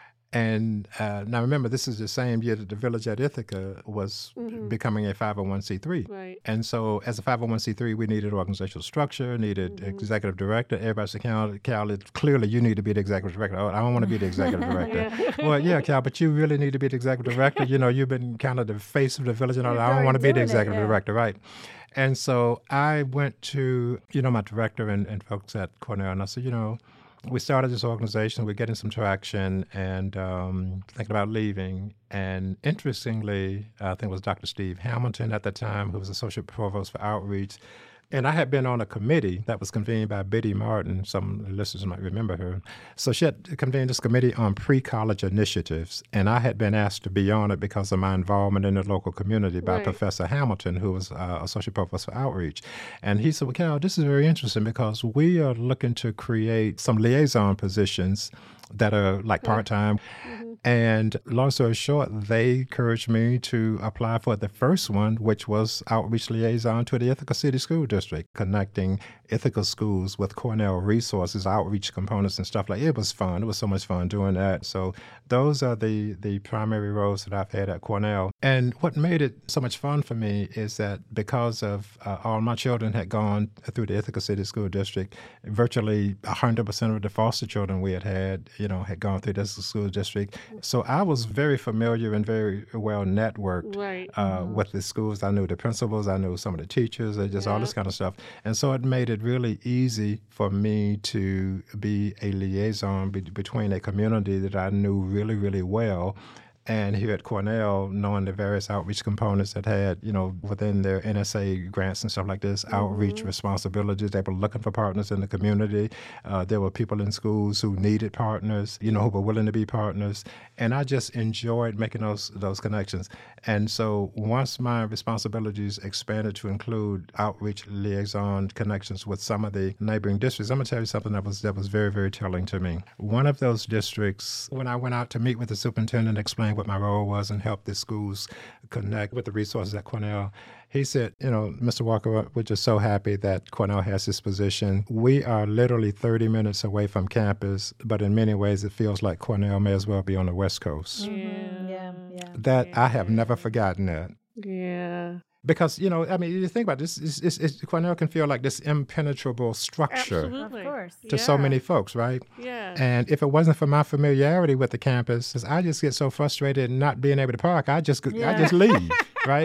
And uh, now remember, this is the same year that the Village at Ithaca was mm-hmm. becoming a five oh one c three. Right. And so as a five oh one c three, we needed organizational structure, needed mm-hmm. executive director. Everybody said, Cal, Cal, clearly you need to be the executive director. Oh, I don't want to be the executive director. yeah. Well, yeah, Cal, but you really need to be the executive director. You know, you've been kind of the face of the village and all that. I don't want to be the executive it, yeah. director, right? And so I went to, you know, my director and, and folks at Cornell, and I said, you know, we started this organization, we're getting some traction and um, thinking about leaving. And interestingly, I think it was Doctor Steve Hamilton at the time, who was Associate Provost for Outreach. And I had been on a committee that was convened by Biddy Martin. Some listeners might remember her. So she had convened this committee on pre-college initiatives. And I had been asked to be on it because of my involvement in the local community by right. Professor Hamilton, who was uh, Associate Provost for Outreach. And he said, well, Cal, this is very interesting because we are looking to create some liaison positions that are like part-time. Mm-hmm. And long story short, they encouraged me to apply for the first one, which was outreach liaison to the Ithaca City School District, connecting Ithaca schools with Cornell resources, outreach components and stuff like that. It was fun. It was so much fun doing that. So those are the, the primary roles that I've had at Cornell. And what made it so much fun for me is that because of uh, all my children had gone through the Ithaca City School District, virtually one hundred percent of the foster children we had had, you know, had gone through this school district. So I was very familiar and very well networked right. uh, mm-hmm. with the schools. I knew the principals. I knew some of the teachers, and just yeah. all this kind of stuff. And so it made it really easy for me to be a liaison be- between a community that I knew really, really well. And here at Cornell, knowing the various outreach components that had, you know, within their N S A grants and stuff like this, mm-hmm. outreach responsibilities, they were looking for partners in the community. Uh, there were people in schools who needed partners, you know, who were willing to be partners. And I just enjoyed making those those connections. And so once my responsibilities expanded to include outreach liaison connections with some of the neighboring districts, I'm going to tell you something that was that was very, very telling to me. One of those districts, when I went out to meet with the superintendent, explain what my role was and help the schools connect with the resources at Cornell, he said, you know, Mister Walker, we're just so happy that Cornell has this position. We are literally thirty minutes away from campus, but in many ways it feels like Cornell may as well be on the West Coast. Yeah, yeah, yeah. That yeah. I have never forgotten that. Yeah. Because, you know, I mean, you think about this, it's, it's, it's, Cornell can feel like this impenetrable structure Absolutely. Of course. to yeah. so many folks, right? Yeah. And if it wasn't for my familiarity with the campus, I just get so frustrated not being able to park, I just, yeah. I just leave, right?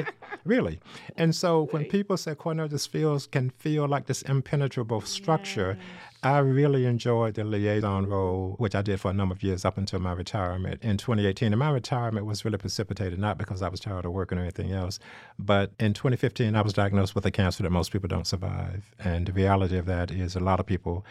Really. And so when people say Cornell just feels, can feel like this impenetrable structure, Yes. I really enjoyed the liaison role, which I did for a number of years up until my retirement in twenty eighteen. And my retirement was really precipitated, not because I was tired of working or anything else, but in twenty fifteen, I was diagnosed with a cancer that most people don't survive. And the reality of that is a lot of people,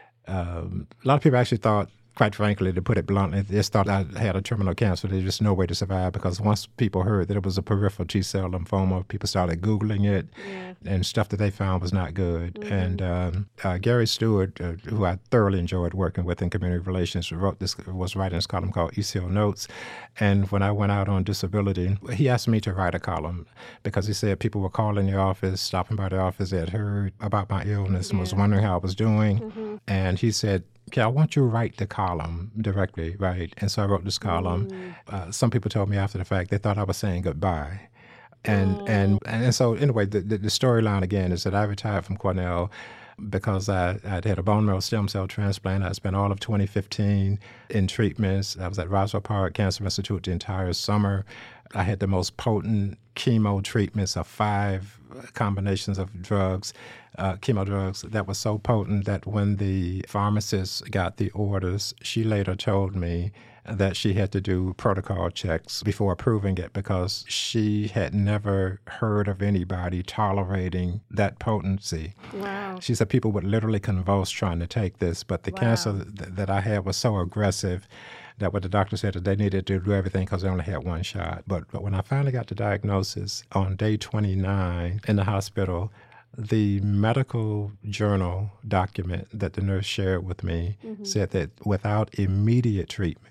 um, a lot of people actually thought, quite frankly, to put it bluntly, they just thought I had a terminal cancer. There's just no way to survive, because once people heard that it was a peripheral T-cell lymphoma, people started Googling it, Yeah. and stuff that they found was not good. Mhm. And um, uh, Gary Stewart, uh, who I thoroughly enjoyed working with in community relations, wrote this, was writing this column called E C O Notes. And when I went out on disability, he asked me to write a column because he said people were calling the office, stopping by the office, they had heard about my illness and was Yeah. wondering how I was doing. Mm-hmm. And he said, okay, I want you to write the column directly, right? And so I wrote this column. Mm. Uh, some people told me after the fact they thought I was saying goodbye. And Oh. and and so anyway, the, the, the storyline again is that I retired from Cornell because I I'd had a bone marrow stem cell transplant. I spent all of twenty fifteen in treatments. I was at Roswell Park Cancer Institute the entire summer. I had the most potent chemo treatments of five combinations of drugs, uh, chemo drugs that were so potent that when the pharmacist got the orders, she later told me that she had to do protocol checks before approving it because she had never heard of anybody tolerating that potency. Wow. She said people would literally convulse trying to take this, but the Wow. cancer th- that I had was so aggressive that what the doctor said that they needed to do everything because they only had one shot. But, but when I finally got the diagnosis on day twenty-nine in the hospital, the medical journal document that the nurse shared with me Mhm. said that without immediate treatment,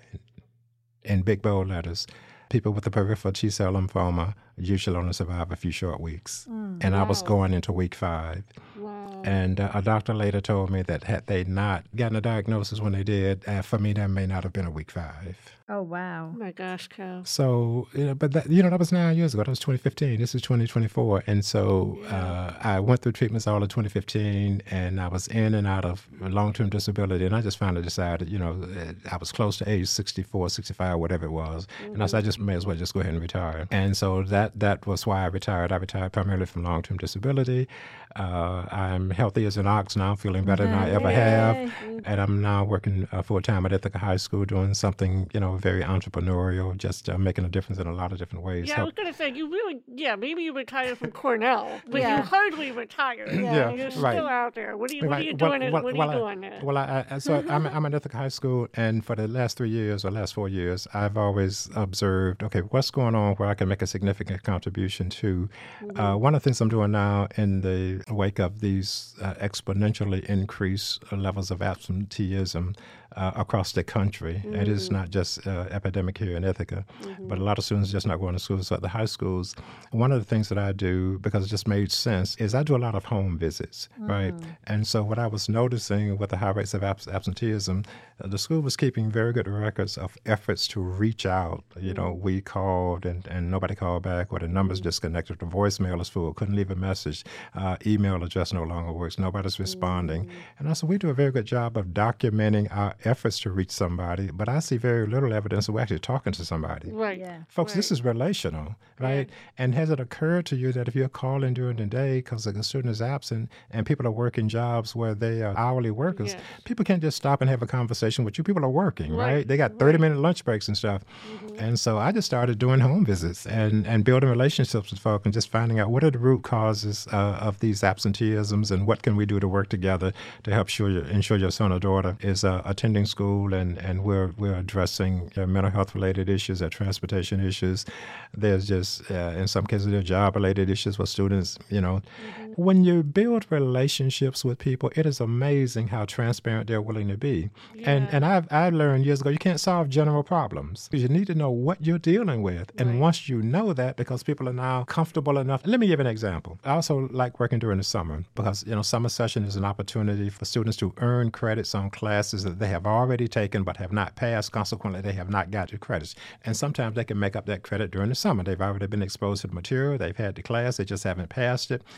in big bold letters, people with a peripheral T-cell lymphoma usually only survive a few short weeks. Mm. And I was Wow. going into week five. Wow. And uh, a doctor later told me that had they not gotten a diagnosis when they did, uh, for me, that may not have been a week five. Oh, wow. Oh my gosh, Cal. So, you know, but that, you know, that was nine years ago. That was twenty fifteen. This is twenty twenty-four. And so uh, I went through treatments all of twenty fifteen, and I was in and out of long-term disability. And I just finally decided, you know, I was close to age sixty-four, sixty-five, whatever it was. Mm-hmm. And I said, I just may as well just go ahead and retire. And so that, that was why I retired. I retired primarily from long-term disability. Uh, I'm healthy as an ox now, feeling better than I ever have. Yay. And I'm now working uh, full-time at Ithaca High School doing something, you know, very entrepreneurial, just uh, making a difference in a lot of different ways. Yeah, I Help- was going to say, you really, yeah, maybe you retired from Cornell, but Yeah. you hardly retired. Yeah, You're right. still out there. What are you, what are Right. you Well- doing? well- what are well, you I- doing there? Well, I, I, so I'm, I'm at Ithaca High School, and for the last three years or last four years, I've always observed, okay, what's going on where I can make a significant contribution to. Uh, one of the things I'm doing now in the wake of these uh, exponentially increased uh, levels of absenteeism uh, across the country, and it is not just uh, epidemic here in Ithaca, but a lot of students just not going to school. So at the high schools, one of the things that I do, because it just made sense, is I do a lot of home visits, right? And so what I was noticing with the high rates of abs- absenteeism, uh, the school was keeping very good records of efforts to reach out. You know, we called and, and nobody called back, or the number's disconnected, the voicemail is full, couldn't leave a message, uh, email address no longer works, nobody's responding. And I said, we do a very good job of documenting our efforts to reach somebody, but I see very little evidence that we're actually talking to somebody. Right. Yeah. Folks, this Right. is relational, right? And has it occurred to you that if you're calling during the day because a student is absent and people are working jobs where they are hourly workers, Yes. people can't just stop and have a conversation with you. People are working, right? Right, They got thirty minute lunch breaks and stuff. And so I just started doing home visits and, and building relationships with folks and just finding out what are the root causes uh, of these absenteeisms and what can we do to work together to help sure your, ensure your son or daughter is uh, attending school, and, and we're, we're addressing uh, mental health related issues, uh, transportation issues. There's just, uh, in some cases, there are job related issues with students, you know. When you build relationships with people, it is amazing how transparent they're willing to be. And Yeah. and I've I learned years ago, you can't solve general problems. You need to know what you're dealing with. And Right. once you know that, because people are now comfortable enough. Let me give an example. I also like working during the summer because, you know, summer session is an opportunity for students to earn credits on classes that they have already taken but have not passed. Consequently, they have not got the credits. And sometimes they can make up that credit during the summer. They've already been exposed to the material. They've had the class. They just haven't passed it. And so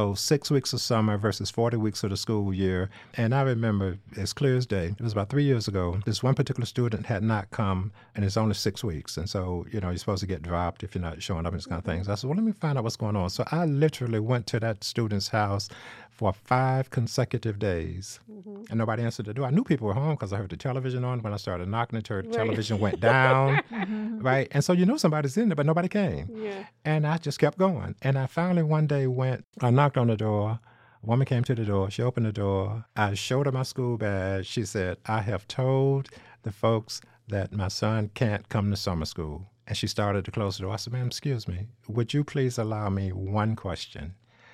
So six weeks of summer versus forty weeks of the school year. And I remember as clear as day, it was about three years ago, this one particular student had not come, and it's only six weeks. And so, you know, you're supposed to get dropped if you're not showing up and this kind of things. I said, well, let me find out what's going on. So I literally went to that student's house for five consecutive days. Mm-hmm. And nobody answered the door. I knew people were home because I heard the television on. When I started knocking, it heard the right. television went down, mm-hmm. right? And so you know somebody's in there, but nobody came. Yeah. And I just kept going. And I finally one day went, I knocked on the door. A woman came to the door. She opened the door. I showed her my school badge. She said, I have told the folks that my son can't come to summer school. And she started to close the door. I said, ma'am, excuse me, would you please allow me one question?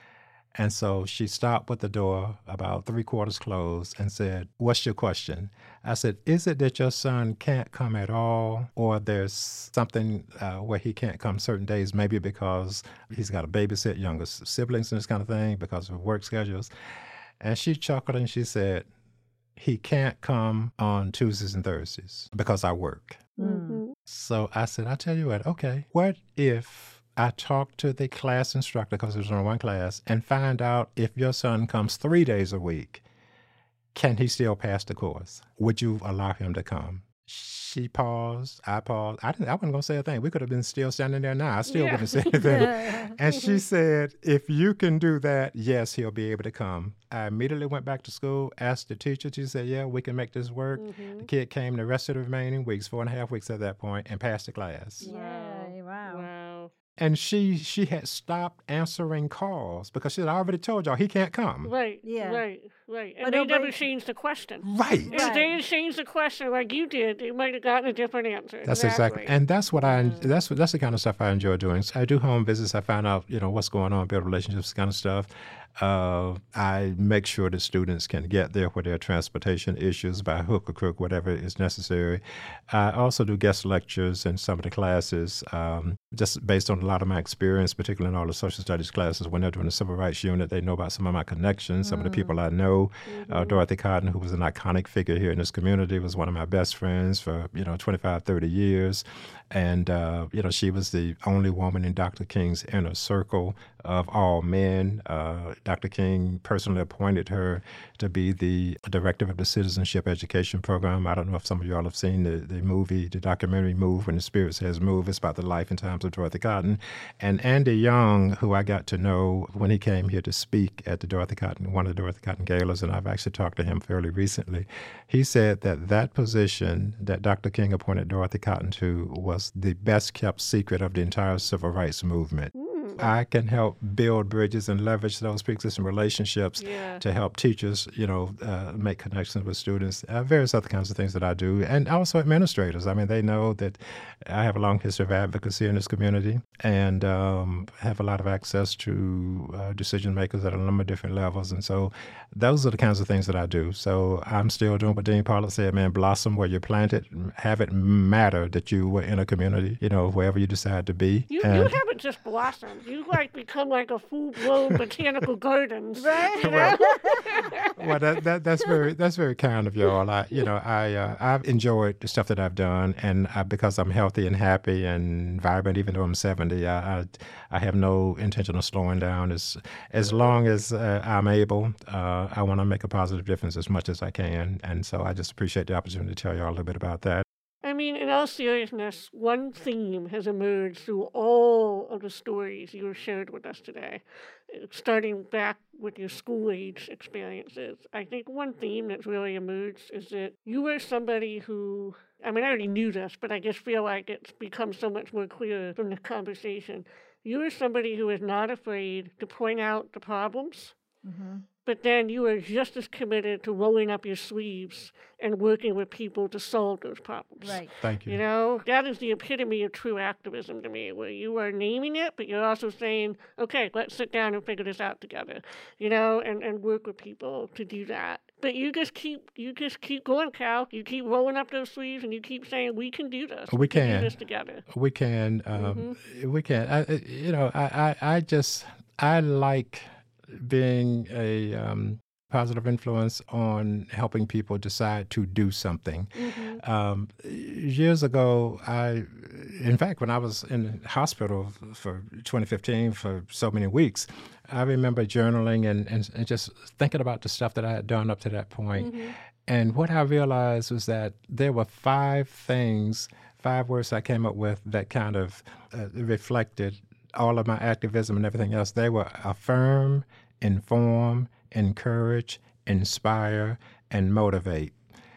And so she stopped with the door about three quarters closed and said, what's your question? I said, is it that your son can't come at all, or there's something uh, where he can't come certain days, maybe because he's got to babysit younger siblings and this kind of thing because of work schedules? And she chuckled and she said, he can't come on Tuesdays and Thursdays because I work. Mm-hmm. So I said, I'll tell you what, okay, what if I talked to the class instructor, because there's only one class, and find out if your son comes three days a week, can he still pass the course? Would you allow him to come? She paused. I paused. I didn't. I wasn't going to say a thing. We could have been still standing there now. I still yeah. wouldn't say anything. And she said, if you can do that, yes, he'll be able to come. I immediately went back to school, asked the teacher. She said, yeah, we can make this work. Mm-hmm. The kid came the rest of the remaining weeks, four and a half weeks at that point, and passed the class. Wow. Yay, wow. Wow. And she she had stopped answering calls because she had already told y'all he can't come. Right, yeah. right, right. And But they nobody- never changed the question. Right. If Right. they had changed the question like you did, they might have gotten a different answer. That's exactly, and that's what I that's what that's the kind of stuff I enjoy doing. So I do home visits. I find out you know what's going on, build relationships, kind of stuff. Uh, I make sure that students can get there with their transportation issues by hook or crook, whatever is necessary. I also do guest lectures in some of the classes, um, just based on a lot of my experience, particularly in all the social studies classes. When they're doing the civil rights unit, they know about some of my connections, some mm. of the people I know. Mm-hmm. Uh, Dorothy Cotton, who was an iconic figure here in this community, was one of my best friends for, you know, twenty-five, thirty years. And, uh, you know, she was the only woman in Doctor King's inner circle of all men. Uh, Doctor King personally appointed her to be the director of the Citizenship Education Program. I don't know if some of y'all have seen the, the movie, the documentary Move, When the Spirit Says Move. It's about the life and times of Dorothy Cotton. And Andy Young, who I got to know when he came here to speak at the Dorothy Cotton, one of the Dorothy Cotton galas, and I've actually talked to him fairly recently, he said that that position that Doctor King appointed Dorothy Cotton to was the best kept secret of the entire civil rights movement. I can help build bridges and leverage those pre-existing relationships yeah. to help teachers, you know, uh, make connections with students, uh, various other kinds of things that I do, and also administrators. I mean, they know that I have a long history of advocacy in this community and um, have a lot of access to uh, decision makers at a number of different levels, and so those are the kinds of things that I do. So I'm still doing what Dean Pollard said, man, blossom where you're planted, have it matter that you were in a community, you know, wherever you decide to be. You, and, you haven't just blossomed. You like become like a full-blown botanical gardens, right? You know? Well, well that, that that's very that's very kind of y'all. I you know I uh, I've enjoyed the stuff that I've done, and I, because I'm healthy and happy and vibrant, even though I'm seventy, I I, I have no intention of slowing down. As as long as uh, I'm able, uh, I want to make a positive difference as much as I can, and so I just appreciate the opportunity to tell y'all a little bit about that. I mean, in all seriousness, one theme has emerged through all of the stories you have shared with us today, starting back with your school-age experiences. I think one theme that's really emerged is that you were somebody who, I mean, I already knew this, but I just feel like it's become so much more clear from the conversation. You were somebody who is not afraid to point out the problems, mm-hmm. but then you are just as committed to rolling up your sleeves and working with people to solve those problems. Right. Thank you. You know, that is the epitome of true activism to me, where you are naming it, but you're also saying, okay, let's sit down and figure this out together, you know, and, and work with people to do that. But you just keep you just keep going, Cal. You keep rolling up those sleeves and you keep saying, we can do this. We, we can. can do this together. We can. Um, mm-hmm. We can. I, you know, I, I, I just, I like being a, um, positive influence on helping people decide to do something. Mm-hmm. Um, years ago, I, in fact, when I was in hospital for twenty fifteen for so many weeks, I remember journaling and, and, and just thinking about the stuff that I had done up to that point. Mm-hmm. And what I realized was that there were five things, five words I came up with that kind of uh, reflected all of my activism and everything else. They were affirm, inform, encourage, inspire, and motivate.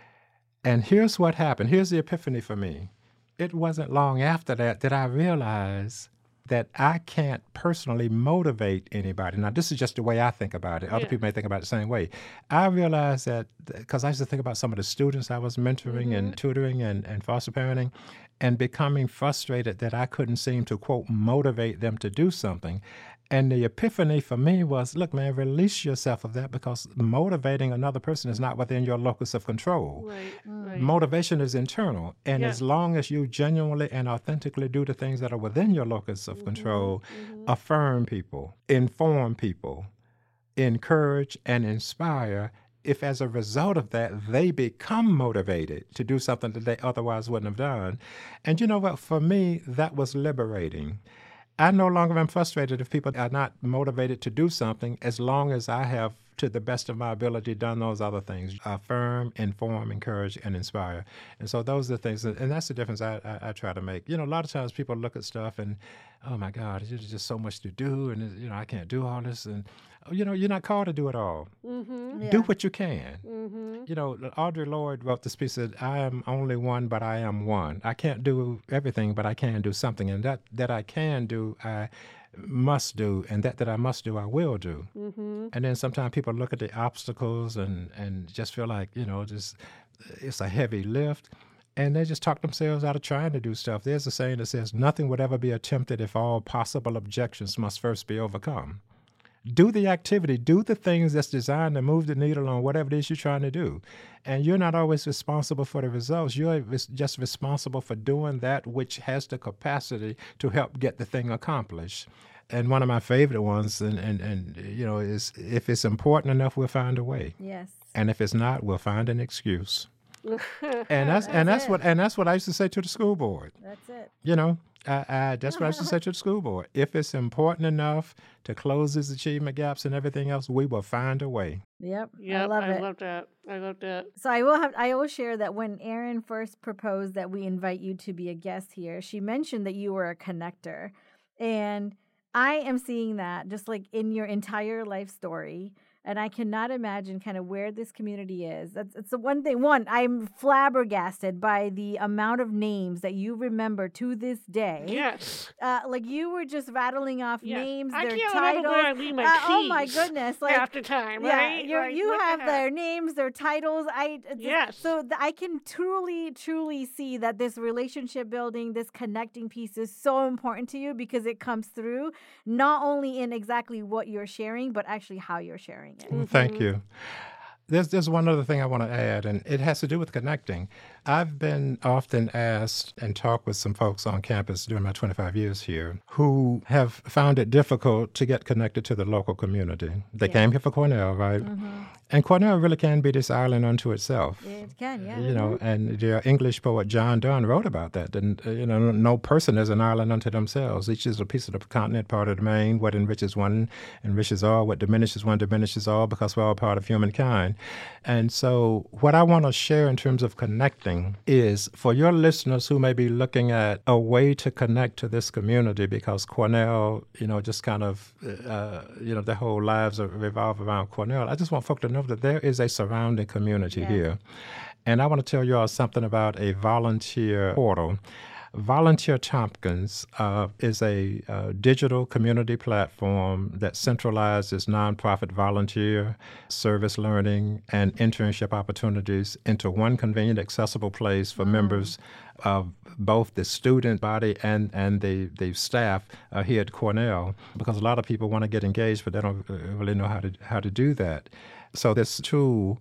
And here's what happened. Here's the epiphany for me. It wasn't long after that that I realized that I can't personally motivate anybody. Now, this is just the way I think about it. Other yeah. people may think about it the same way. I realized that, because I used to think about some of the students I was mentoring mm-hmm. and tutoring and, and foster parenting, and becoming frustrated that I couldn't seem to, quote, motivate them to do something. And the epiphany for me was, look, man, release yourself of that, because motivating another person is not within your locus of control. Right, right. Motivation is internal. And yeah. as long as you genuinely and authentically do the things that are within your locus of mm-hmm, control, mm-hmm. affirm people, inform people, encourage and inspire, if as a result of that, they become motivated to do something that they otherwise wouldn't have done. And you know what? For me, that was liberating. I no longer am frustrated if people are not motivated to do something, as long as I have, to the best of my ability, done those other things: affirm, inform, encourage, and inspire. And so those are the things, that, and that's the difference I, I, I try to make. You know, a lot of times people look at stuff and, oh my God, there's just so much to do, and you know, I can't do all this, and you know, you're not called to do it all. Mm-hmm. Yeah. Do what you can. Mm-hmm. You know, Audre Lorde wrote this piece that I am only one, but I am one. I can't do everything, but I can do something, and that that I can do, I must do, and that that I must do, I will do. Mm-hmm. And then sometimes people look at the obstacles and and just feel like, you know, just it's a heavy lift. And they just talk themselves out of trying to do stuff. There's a saying that says, nothing would ever be attempted if all possible objections must first be overcome. Do the activity, do the things that's designed to move the needle on whatever it is you're trying to do. And you're not always responsible for the results. You're just responsible for doing that which has the capacity to help get the thing accomplished. And one of my favorite ones, and, and, and you know, is if it's important enough, we'll find a way. Yes. And if it's not, we'll find an excuse. and that's, that's and that's it. what and that's what I used to say to the school board. That's it. You know, I, I, that's what I used to say to the school board. If it's important enough to close these achievement gaps and everything else, we will find a way. Yep. Yep. I love I it. love that. I love that. So I will have. I will share that when Erin first proposed that we invite you to be a guest here, she mentioned that you were a connector, and I am seeing that just like in your entire life story. And I cannot imagine kind of where this community is. That's it's the one thing. One, I'm flabbergasted by the amount of names that you remember to this day. Yes. Uh, like you were just rattling off yes. names, I their can't titles. remember where I leave my uh, keys. Oh my goodness! Like half the time, yeah, right? You're, like, you have the their names, their titles. I it's yes. Just, so th- I can truly, truly see that this relationship building, this connecting piece is so important to you because it comes through not only in exactly what you're sharing, but actually how you're sharing it. Mm-hmm. Thank you. There's there's one other thing I want to add, and it has to do with connecting. I've been often asked and talked with some folks on campus during my twenty-five years here who have found it difficult to get connected to the local community. They yeah. came here for Cornell, right? Mm-hmm. And Cornell really can be this island unto itself. It can, yeah. You know, and the English poet John Donne wrote about that. And, you know, no person is an island unto themselves. Each is a piece of the continent, part of the main. What enriches one enriches all. What diminishes one diminishes all, because we're all part of humankind. And so what I want to share in terms of connecting is for your listeners who may be looking at a way to connect to this community, because Cornell, you know, just kind of, uh, you know, their whole lives are, revolve around Cornell. I just want folk to know that there is a surrounding community yeah. here. And I want to tell you all something about a volunteer portal. Volunteer Tompkins uh, is a uh, digital community platform that centralizes nonprofit volunteer, service learning, and internship opportunities into one convenient, accessible place for mm. members of both the student body and, and the, the staff uh, here at Cornell, because a lot of people want to get engaged, but they don't really know how to how to do that. So this tool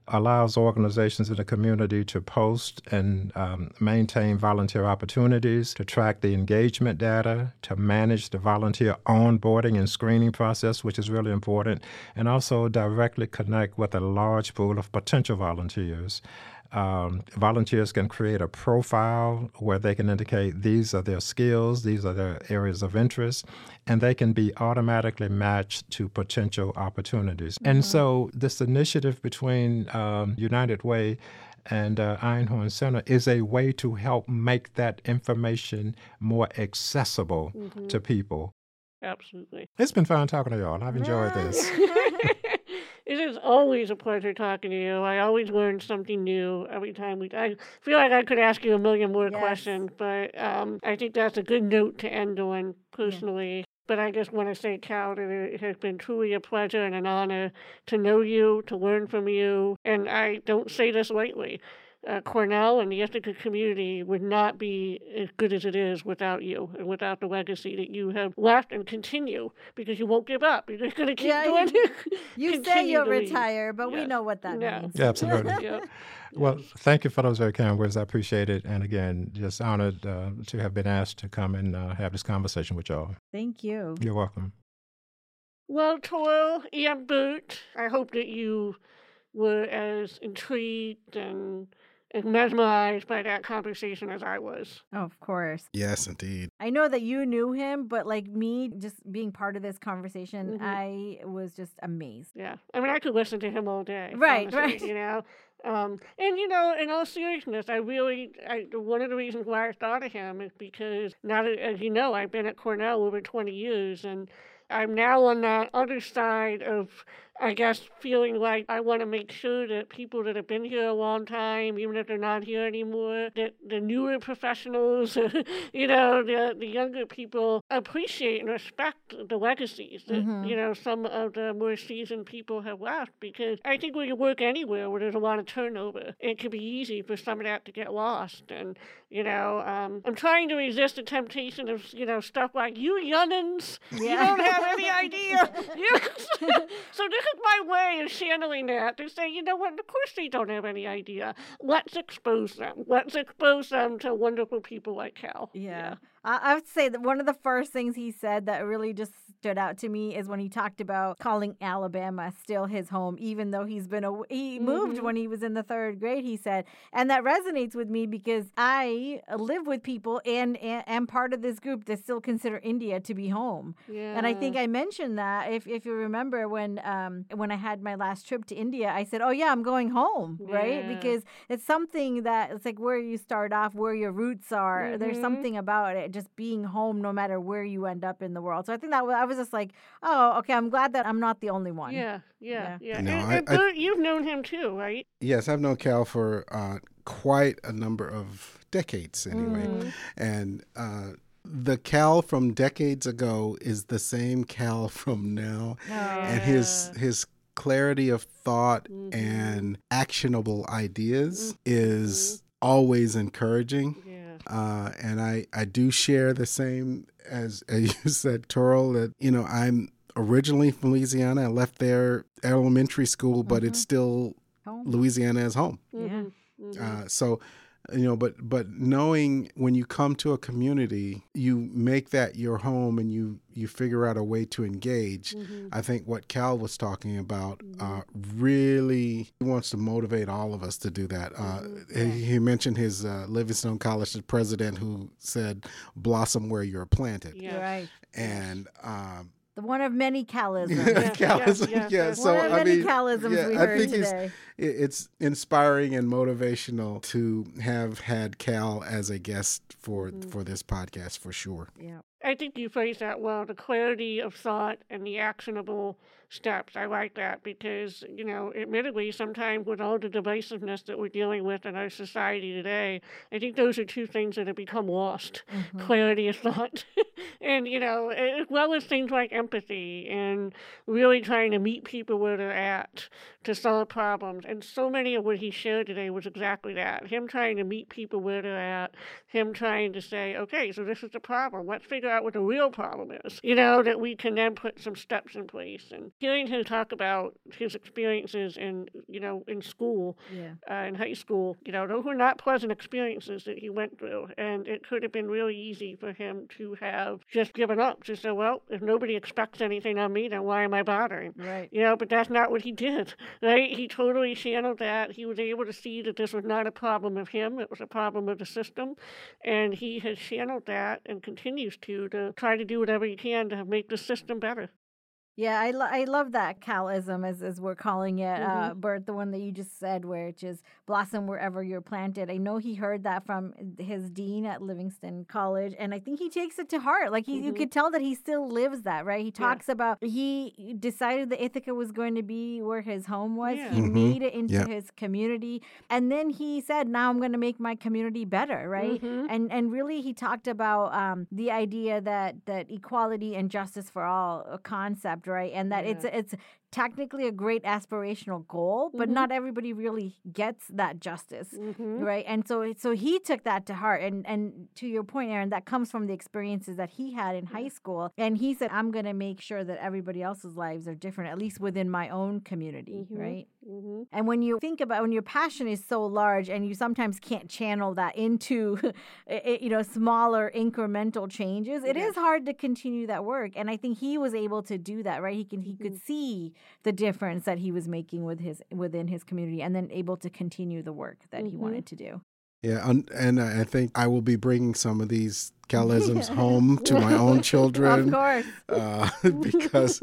allows organizations in the community to post and um, maintain volunteer opportunities, to track the engagement data, to manage the volunteer onboarding and screening process, which is really important, and also directly connect with a large pool of potential volunteers. Um, volunteers can create a profile where they can indicate these are their skills, these are their areas of interest, and they can be automatically matched to potential opportunities. Mm-hmm. And so this initiative between um, United Way and uh, Einhorn Center is a way to help make that information more accessible mm-hmm. to people. Absolutely. It's been fun talking to y'all. I've enjoyed this. It is always a pleasure talking to you. I always learn something new every time we. I feel like I could ask you a million more yes. questions, but um, I think that's a good note to end on personally. Yeah. But I just want to say, Cal, that it has been truly a pleasure and an honor to know you, to learn from you, and I don't say this lightly. Uh, Cornell and the Ithaca community would not be as good as it is without you and without the legacy that you have left and continue, because you won't give up. You're just going to keep yeah, doing you, it. You say you'll retire, but yeah. we know what that yeah. means. Yeah, absolutely. yeah. Well, thank you for those very kind words. I appreciate it. And again, just honored uh, to have been asked to come and uh, have this conversation with y'all. Thank you. You're welcome. Well, Toral and Bert, I hope that you were as intrigued and and mesmerized by that conversation as I was. Oh, of course. Yes, indeed. I know that you knew him, but like me, just being part of this conversation, mm-hmm. I was just amazed. Yeah. I mean, I could listen to him all day. Right, honestly, right. You know? Um, and, you know, in all seriousness, I really, I, one of the reasons why I thought of him is because now that, as you know, I've been at Cornell over twenty years, and I'm now on that other side of, I guess, feeling like I want to make sure that people that have been here a long time, even if they're not here anymore, that the newer professionals, you know, the the younger people appreciate and respect the legacies that, mm-hmm. you know, some of the more seasoned people have left. Because I think when you work anywhere where there's a lot of turnover, it can be easy for some of that to get lost. And, you know, um, I'm trying to resist the temptation of, you know, stuff like, you young'uns, yeah. you don't have any idea. So this is my way of channeling that, to say, you know what, of course they don't have any idea. Let's expose them. Let's expose them to wonderful people like Cal. Yeah. yeah. I would say that one of the first things he said that really just stood out to me is when he talked about calling Alabama still his home, even though he's been a, he mm-hmm. moved when he was in the third grade, he said. And that resonates with me because I live with people and am part of this group that still consider India to be home. Yeah. And I think I mentioned that, if if you remember, when um when I had my last trip to India, I said, oh yeah, I'm going home, yeah. right? Because it's something that, it's like where you start off, where your roots are. Mm-hmm. There's something about it, just being home no matter where you end up in the world. So I think that I was just like, oh, okay, I'm glad that I'm not the only one. Yeah, yeah, yeah. yeah. No, and, I, and Bert, you've known him too, right? Yes, I've known Cal for uh, quite a number of decades anyway. Mm. And uh, the Cal from decades ago is the same Cal from now. Oh, and his his clarity of thought mm-hmm. and actionable ideas mm-hmm. is always encouraging. Yeah. Uh, and I, I do share the same as, as you said, Toral, that, you know, I'm originally from Louisiana. I left there elementary school, but mm-hmm. it's still home. Louisiana as home. Yeah. Mm-hmm. Uh, so, you know, but but knowing when you come to a community, you make that your home and you, you figure out a way to engage. Mm-hmm. I think what Cal was talking about mm-hmm. uh, really wants to motivate all of us to do that. Uh, mm-hmm. he, he mentioned his uh, Livingstone College president who said, blossom where you're planted. Yeah. Right. And um, the one of many Calisms. Yeah, Calism, yeah, yeah. yeah. So, one of I many mean, Calisms yeah, we I heard think today. It's inspiring and motivational to have had Cal as a guest for mm-hmm. for this podcast, for sure. Yeah. I think you phrased that well, the clarity of thought and the actionable steps. I like that because, you know, admittedly, sometimes with all the divisiveness that we're dealing with in our society today, I think those are two things that have become lost. Mm-hmm. Clarity of thought and, you know, as well as things like empathy and really trying to meet people where they're at to solve problems. And so many of what he shared today was exactly that. Him trying to meet people where they're at, him trying to say, okay, so this is the problem. Let's figure out out what the real problem is, you know, that we can then put some steps in place. And hearing him talk about his experiences in, you know, in school, Yeah. uh, in high school, you know, those were not pleasant experiences that he went through. And it could have been really easy for him to have just given up, to say, well, if nobody expects anything on me, then why am I bothering? Right. You know, but that's not what he did, right? He totally channeled that. He was able to see that this was not a problem of him. It was a problem of the system. And he has channeled that and continues to, to try to do whatever he can to make the system better. Yeah, I, lo- I love that Calism, as, as we're calling it, Mm-hmm. uh, Bert, the one that you just said, which is blossom wherever you're planted. I know he heard that from his dean at Livingston College, and I think he takes it to heart. Like, he, Mm-hmm. you could tell that he still lives that, right? He talks Yeah. about, he decided that Ithaca was going to be where his home was. Yeah. He Mhm. made it into Yep. his community, and then he said, now I'm going to make my community better, right? Mhm. And and really, he talked about um, the idea that, that equality and justice for all, a concept, right? And that it's it's technically a great aspirational goal, but Mhm. not everybody really gets that justice, Mhm. right? And so so he took that to heart. And and to your point, Aaron, that comes from the experiences that he had in high school. And he said, I'm going to make sure that everybody else's lives are different, at least within my own community, Mhm. right? Mhm. And when you think about when your passion is so large and you sometimes can't channel that into, i- you know, smaller incremental changes, it Yeah. is hard to continue that work. And I think he was able to do that, right? He can he could see the difference that he was making with his within his community, and then able to continue the work that he Mhm. wanted to do. Yeah, and, and I think I will be bringing some of these Calisms home to my own children. Of course. Uh, because,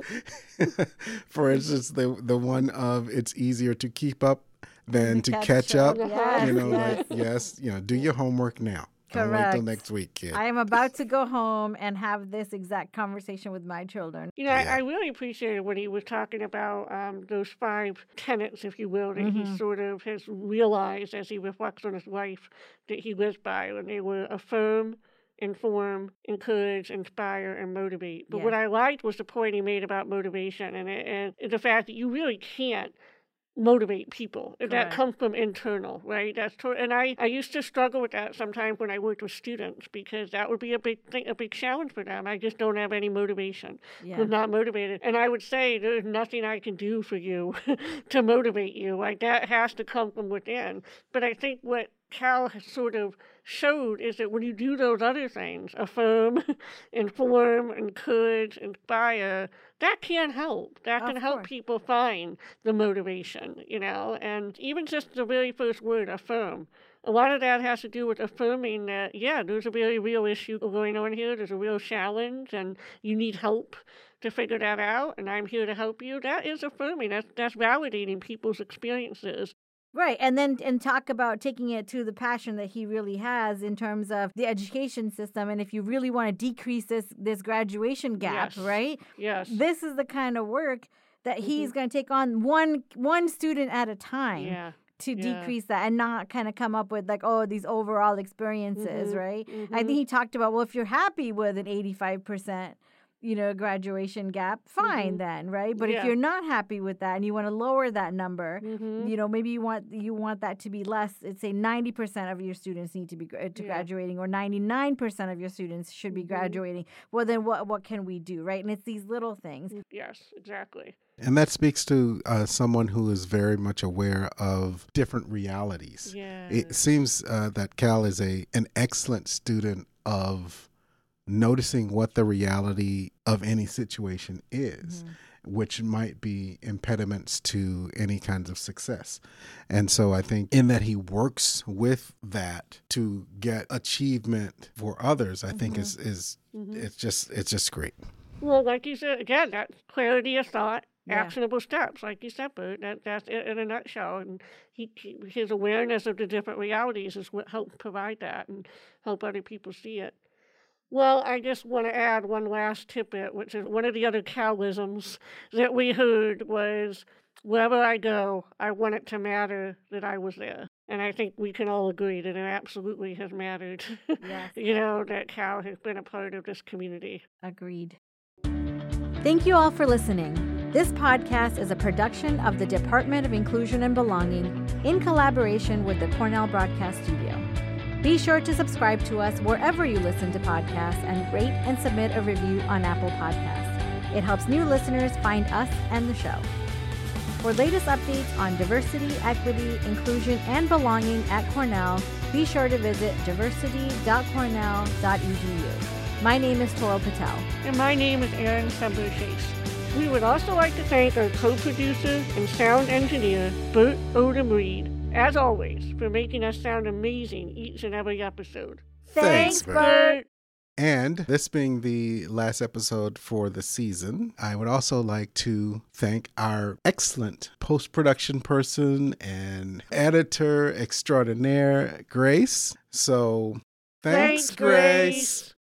for instance, the the one of it's easier to keep up than to Catch catch up. up. Yes, you know, yes. like yes, you know, do your homework now. Don't wait till Correct. next week, kid. I am about to go home and have this exact conversation with my children. You know, I, Yeah. I really appreciated when he was talking about um, those five tenets, if you will, that he Mhm. sort of has realized as he reflects on his life that he lives by. And they were affirm, inform, encourage, inspire, and motivate. But what Yes. I liked was the point he made about motivation and, it- and the fact that you really can't motivate people. And that Correct. comes from internal, right? That's to- and I, I used to struggle with that sometimes when I worked with students because that would be a big thing, a big challenge for them. I just don't have any motivation. Yeah. I'm not motivated. And I would say there's nothing I can do for you to motivate you. Like that has to come from within. But I think what Cal has sort of showed is that when you do those other things, affirm, inform, encourage, inspire, that can help. That Of can help course. people find the motivation, you know, and even just the very first word, affirm. A lot of that has to do with affirming that, yeah, there's a very real issue going on here. There's a real challenge, and you need help to figure that out, and I'm here to help you. That is affirming. That's, that's validating people's experiences. Right. And then and talk about taking it to the passion that he really has in terms of the education system. And if you really want to decrease this this graduation gap, Yes. right? Yes. This is the kind of work that he's going to take on one one student at a time. Yeah. To Yeah. decrease that and not kind of come up with like, oh, these overall experiences, Mhm, right? I mhm. think he talked about, well, if you're happy with an eighty-five percent, you know, graduation gap, fine Mhm. then, right? But if Yeah. you're not happy with that and you want to lower that number, Mhm. you know, maybe you want you want that to be less. It's say ninety percent of your students need to be gra- to Yeah. graduating, or ninety-nine percent of your students should be Mhm. graduating. Well, then what what can we do, right? And it's these little things. Yes, exactly. And that speaks to uh, someone who is very much aware of different realities. Yeah. It seems uh, that Cal is a an excellent student of noticing what the reality of any situation is, which might be impediments to any kinds of success. And so I think in that he works with that to get achievement for others, I think is is Mhm. it's just it's just great. Well, like you said, again, that's clarity of thought, Yeah. actionable steps, like you said, Bert. That, that's it in a nutshell. And he, he, his awareness of the different realities is what helped provide that and help other people see it. Well, I just want to add one last tidbit, which is one of the other Calisms that we heard was, wherever I go, I want it to matter that I was there. And I think we can all agree that it absolutely has mattered, Yes. you know, that Cal has been a part of this community. Agreed. Thank you all for listening. This podcast is a production of the Department of Inclusion and Belonging in collaboration with the Cornell Broadcast Studio. Be sure to subscribe to us wherever you listen to podcasts and rate and submit a review on Apple Podcasts. It helps new listeners find us and the show. For latest updates on diversity, equity, inclusion, and belonging at Cornell, be sure to visit diversity dot cornell dot e d u. My name is Toral Patel. And my name is Aaron Sumber Chase. We would also like to thank our co-producer and sound engineer, Bert Odom Reed, as always, for making us sound amazing each and every episode. Thanks, Bert. Bert. And this being the last episode for the season, I would also like to thank our excellent post-production person and editor extraordinaire, Grace. So, thanks, Thanks, Grace. Grace.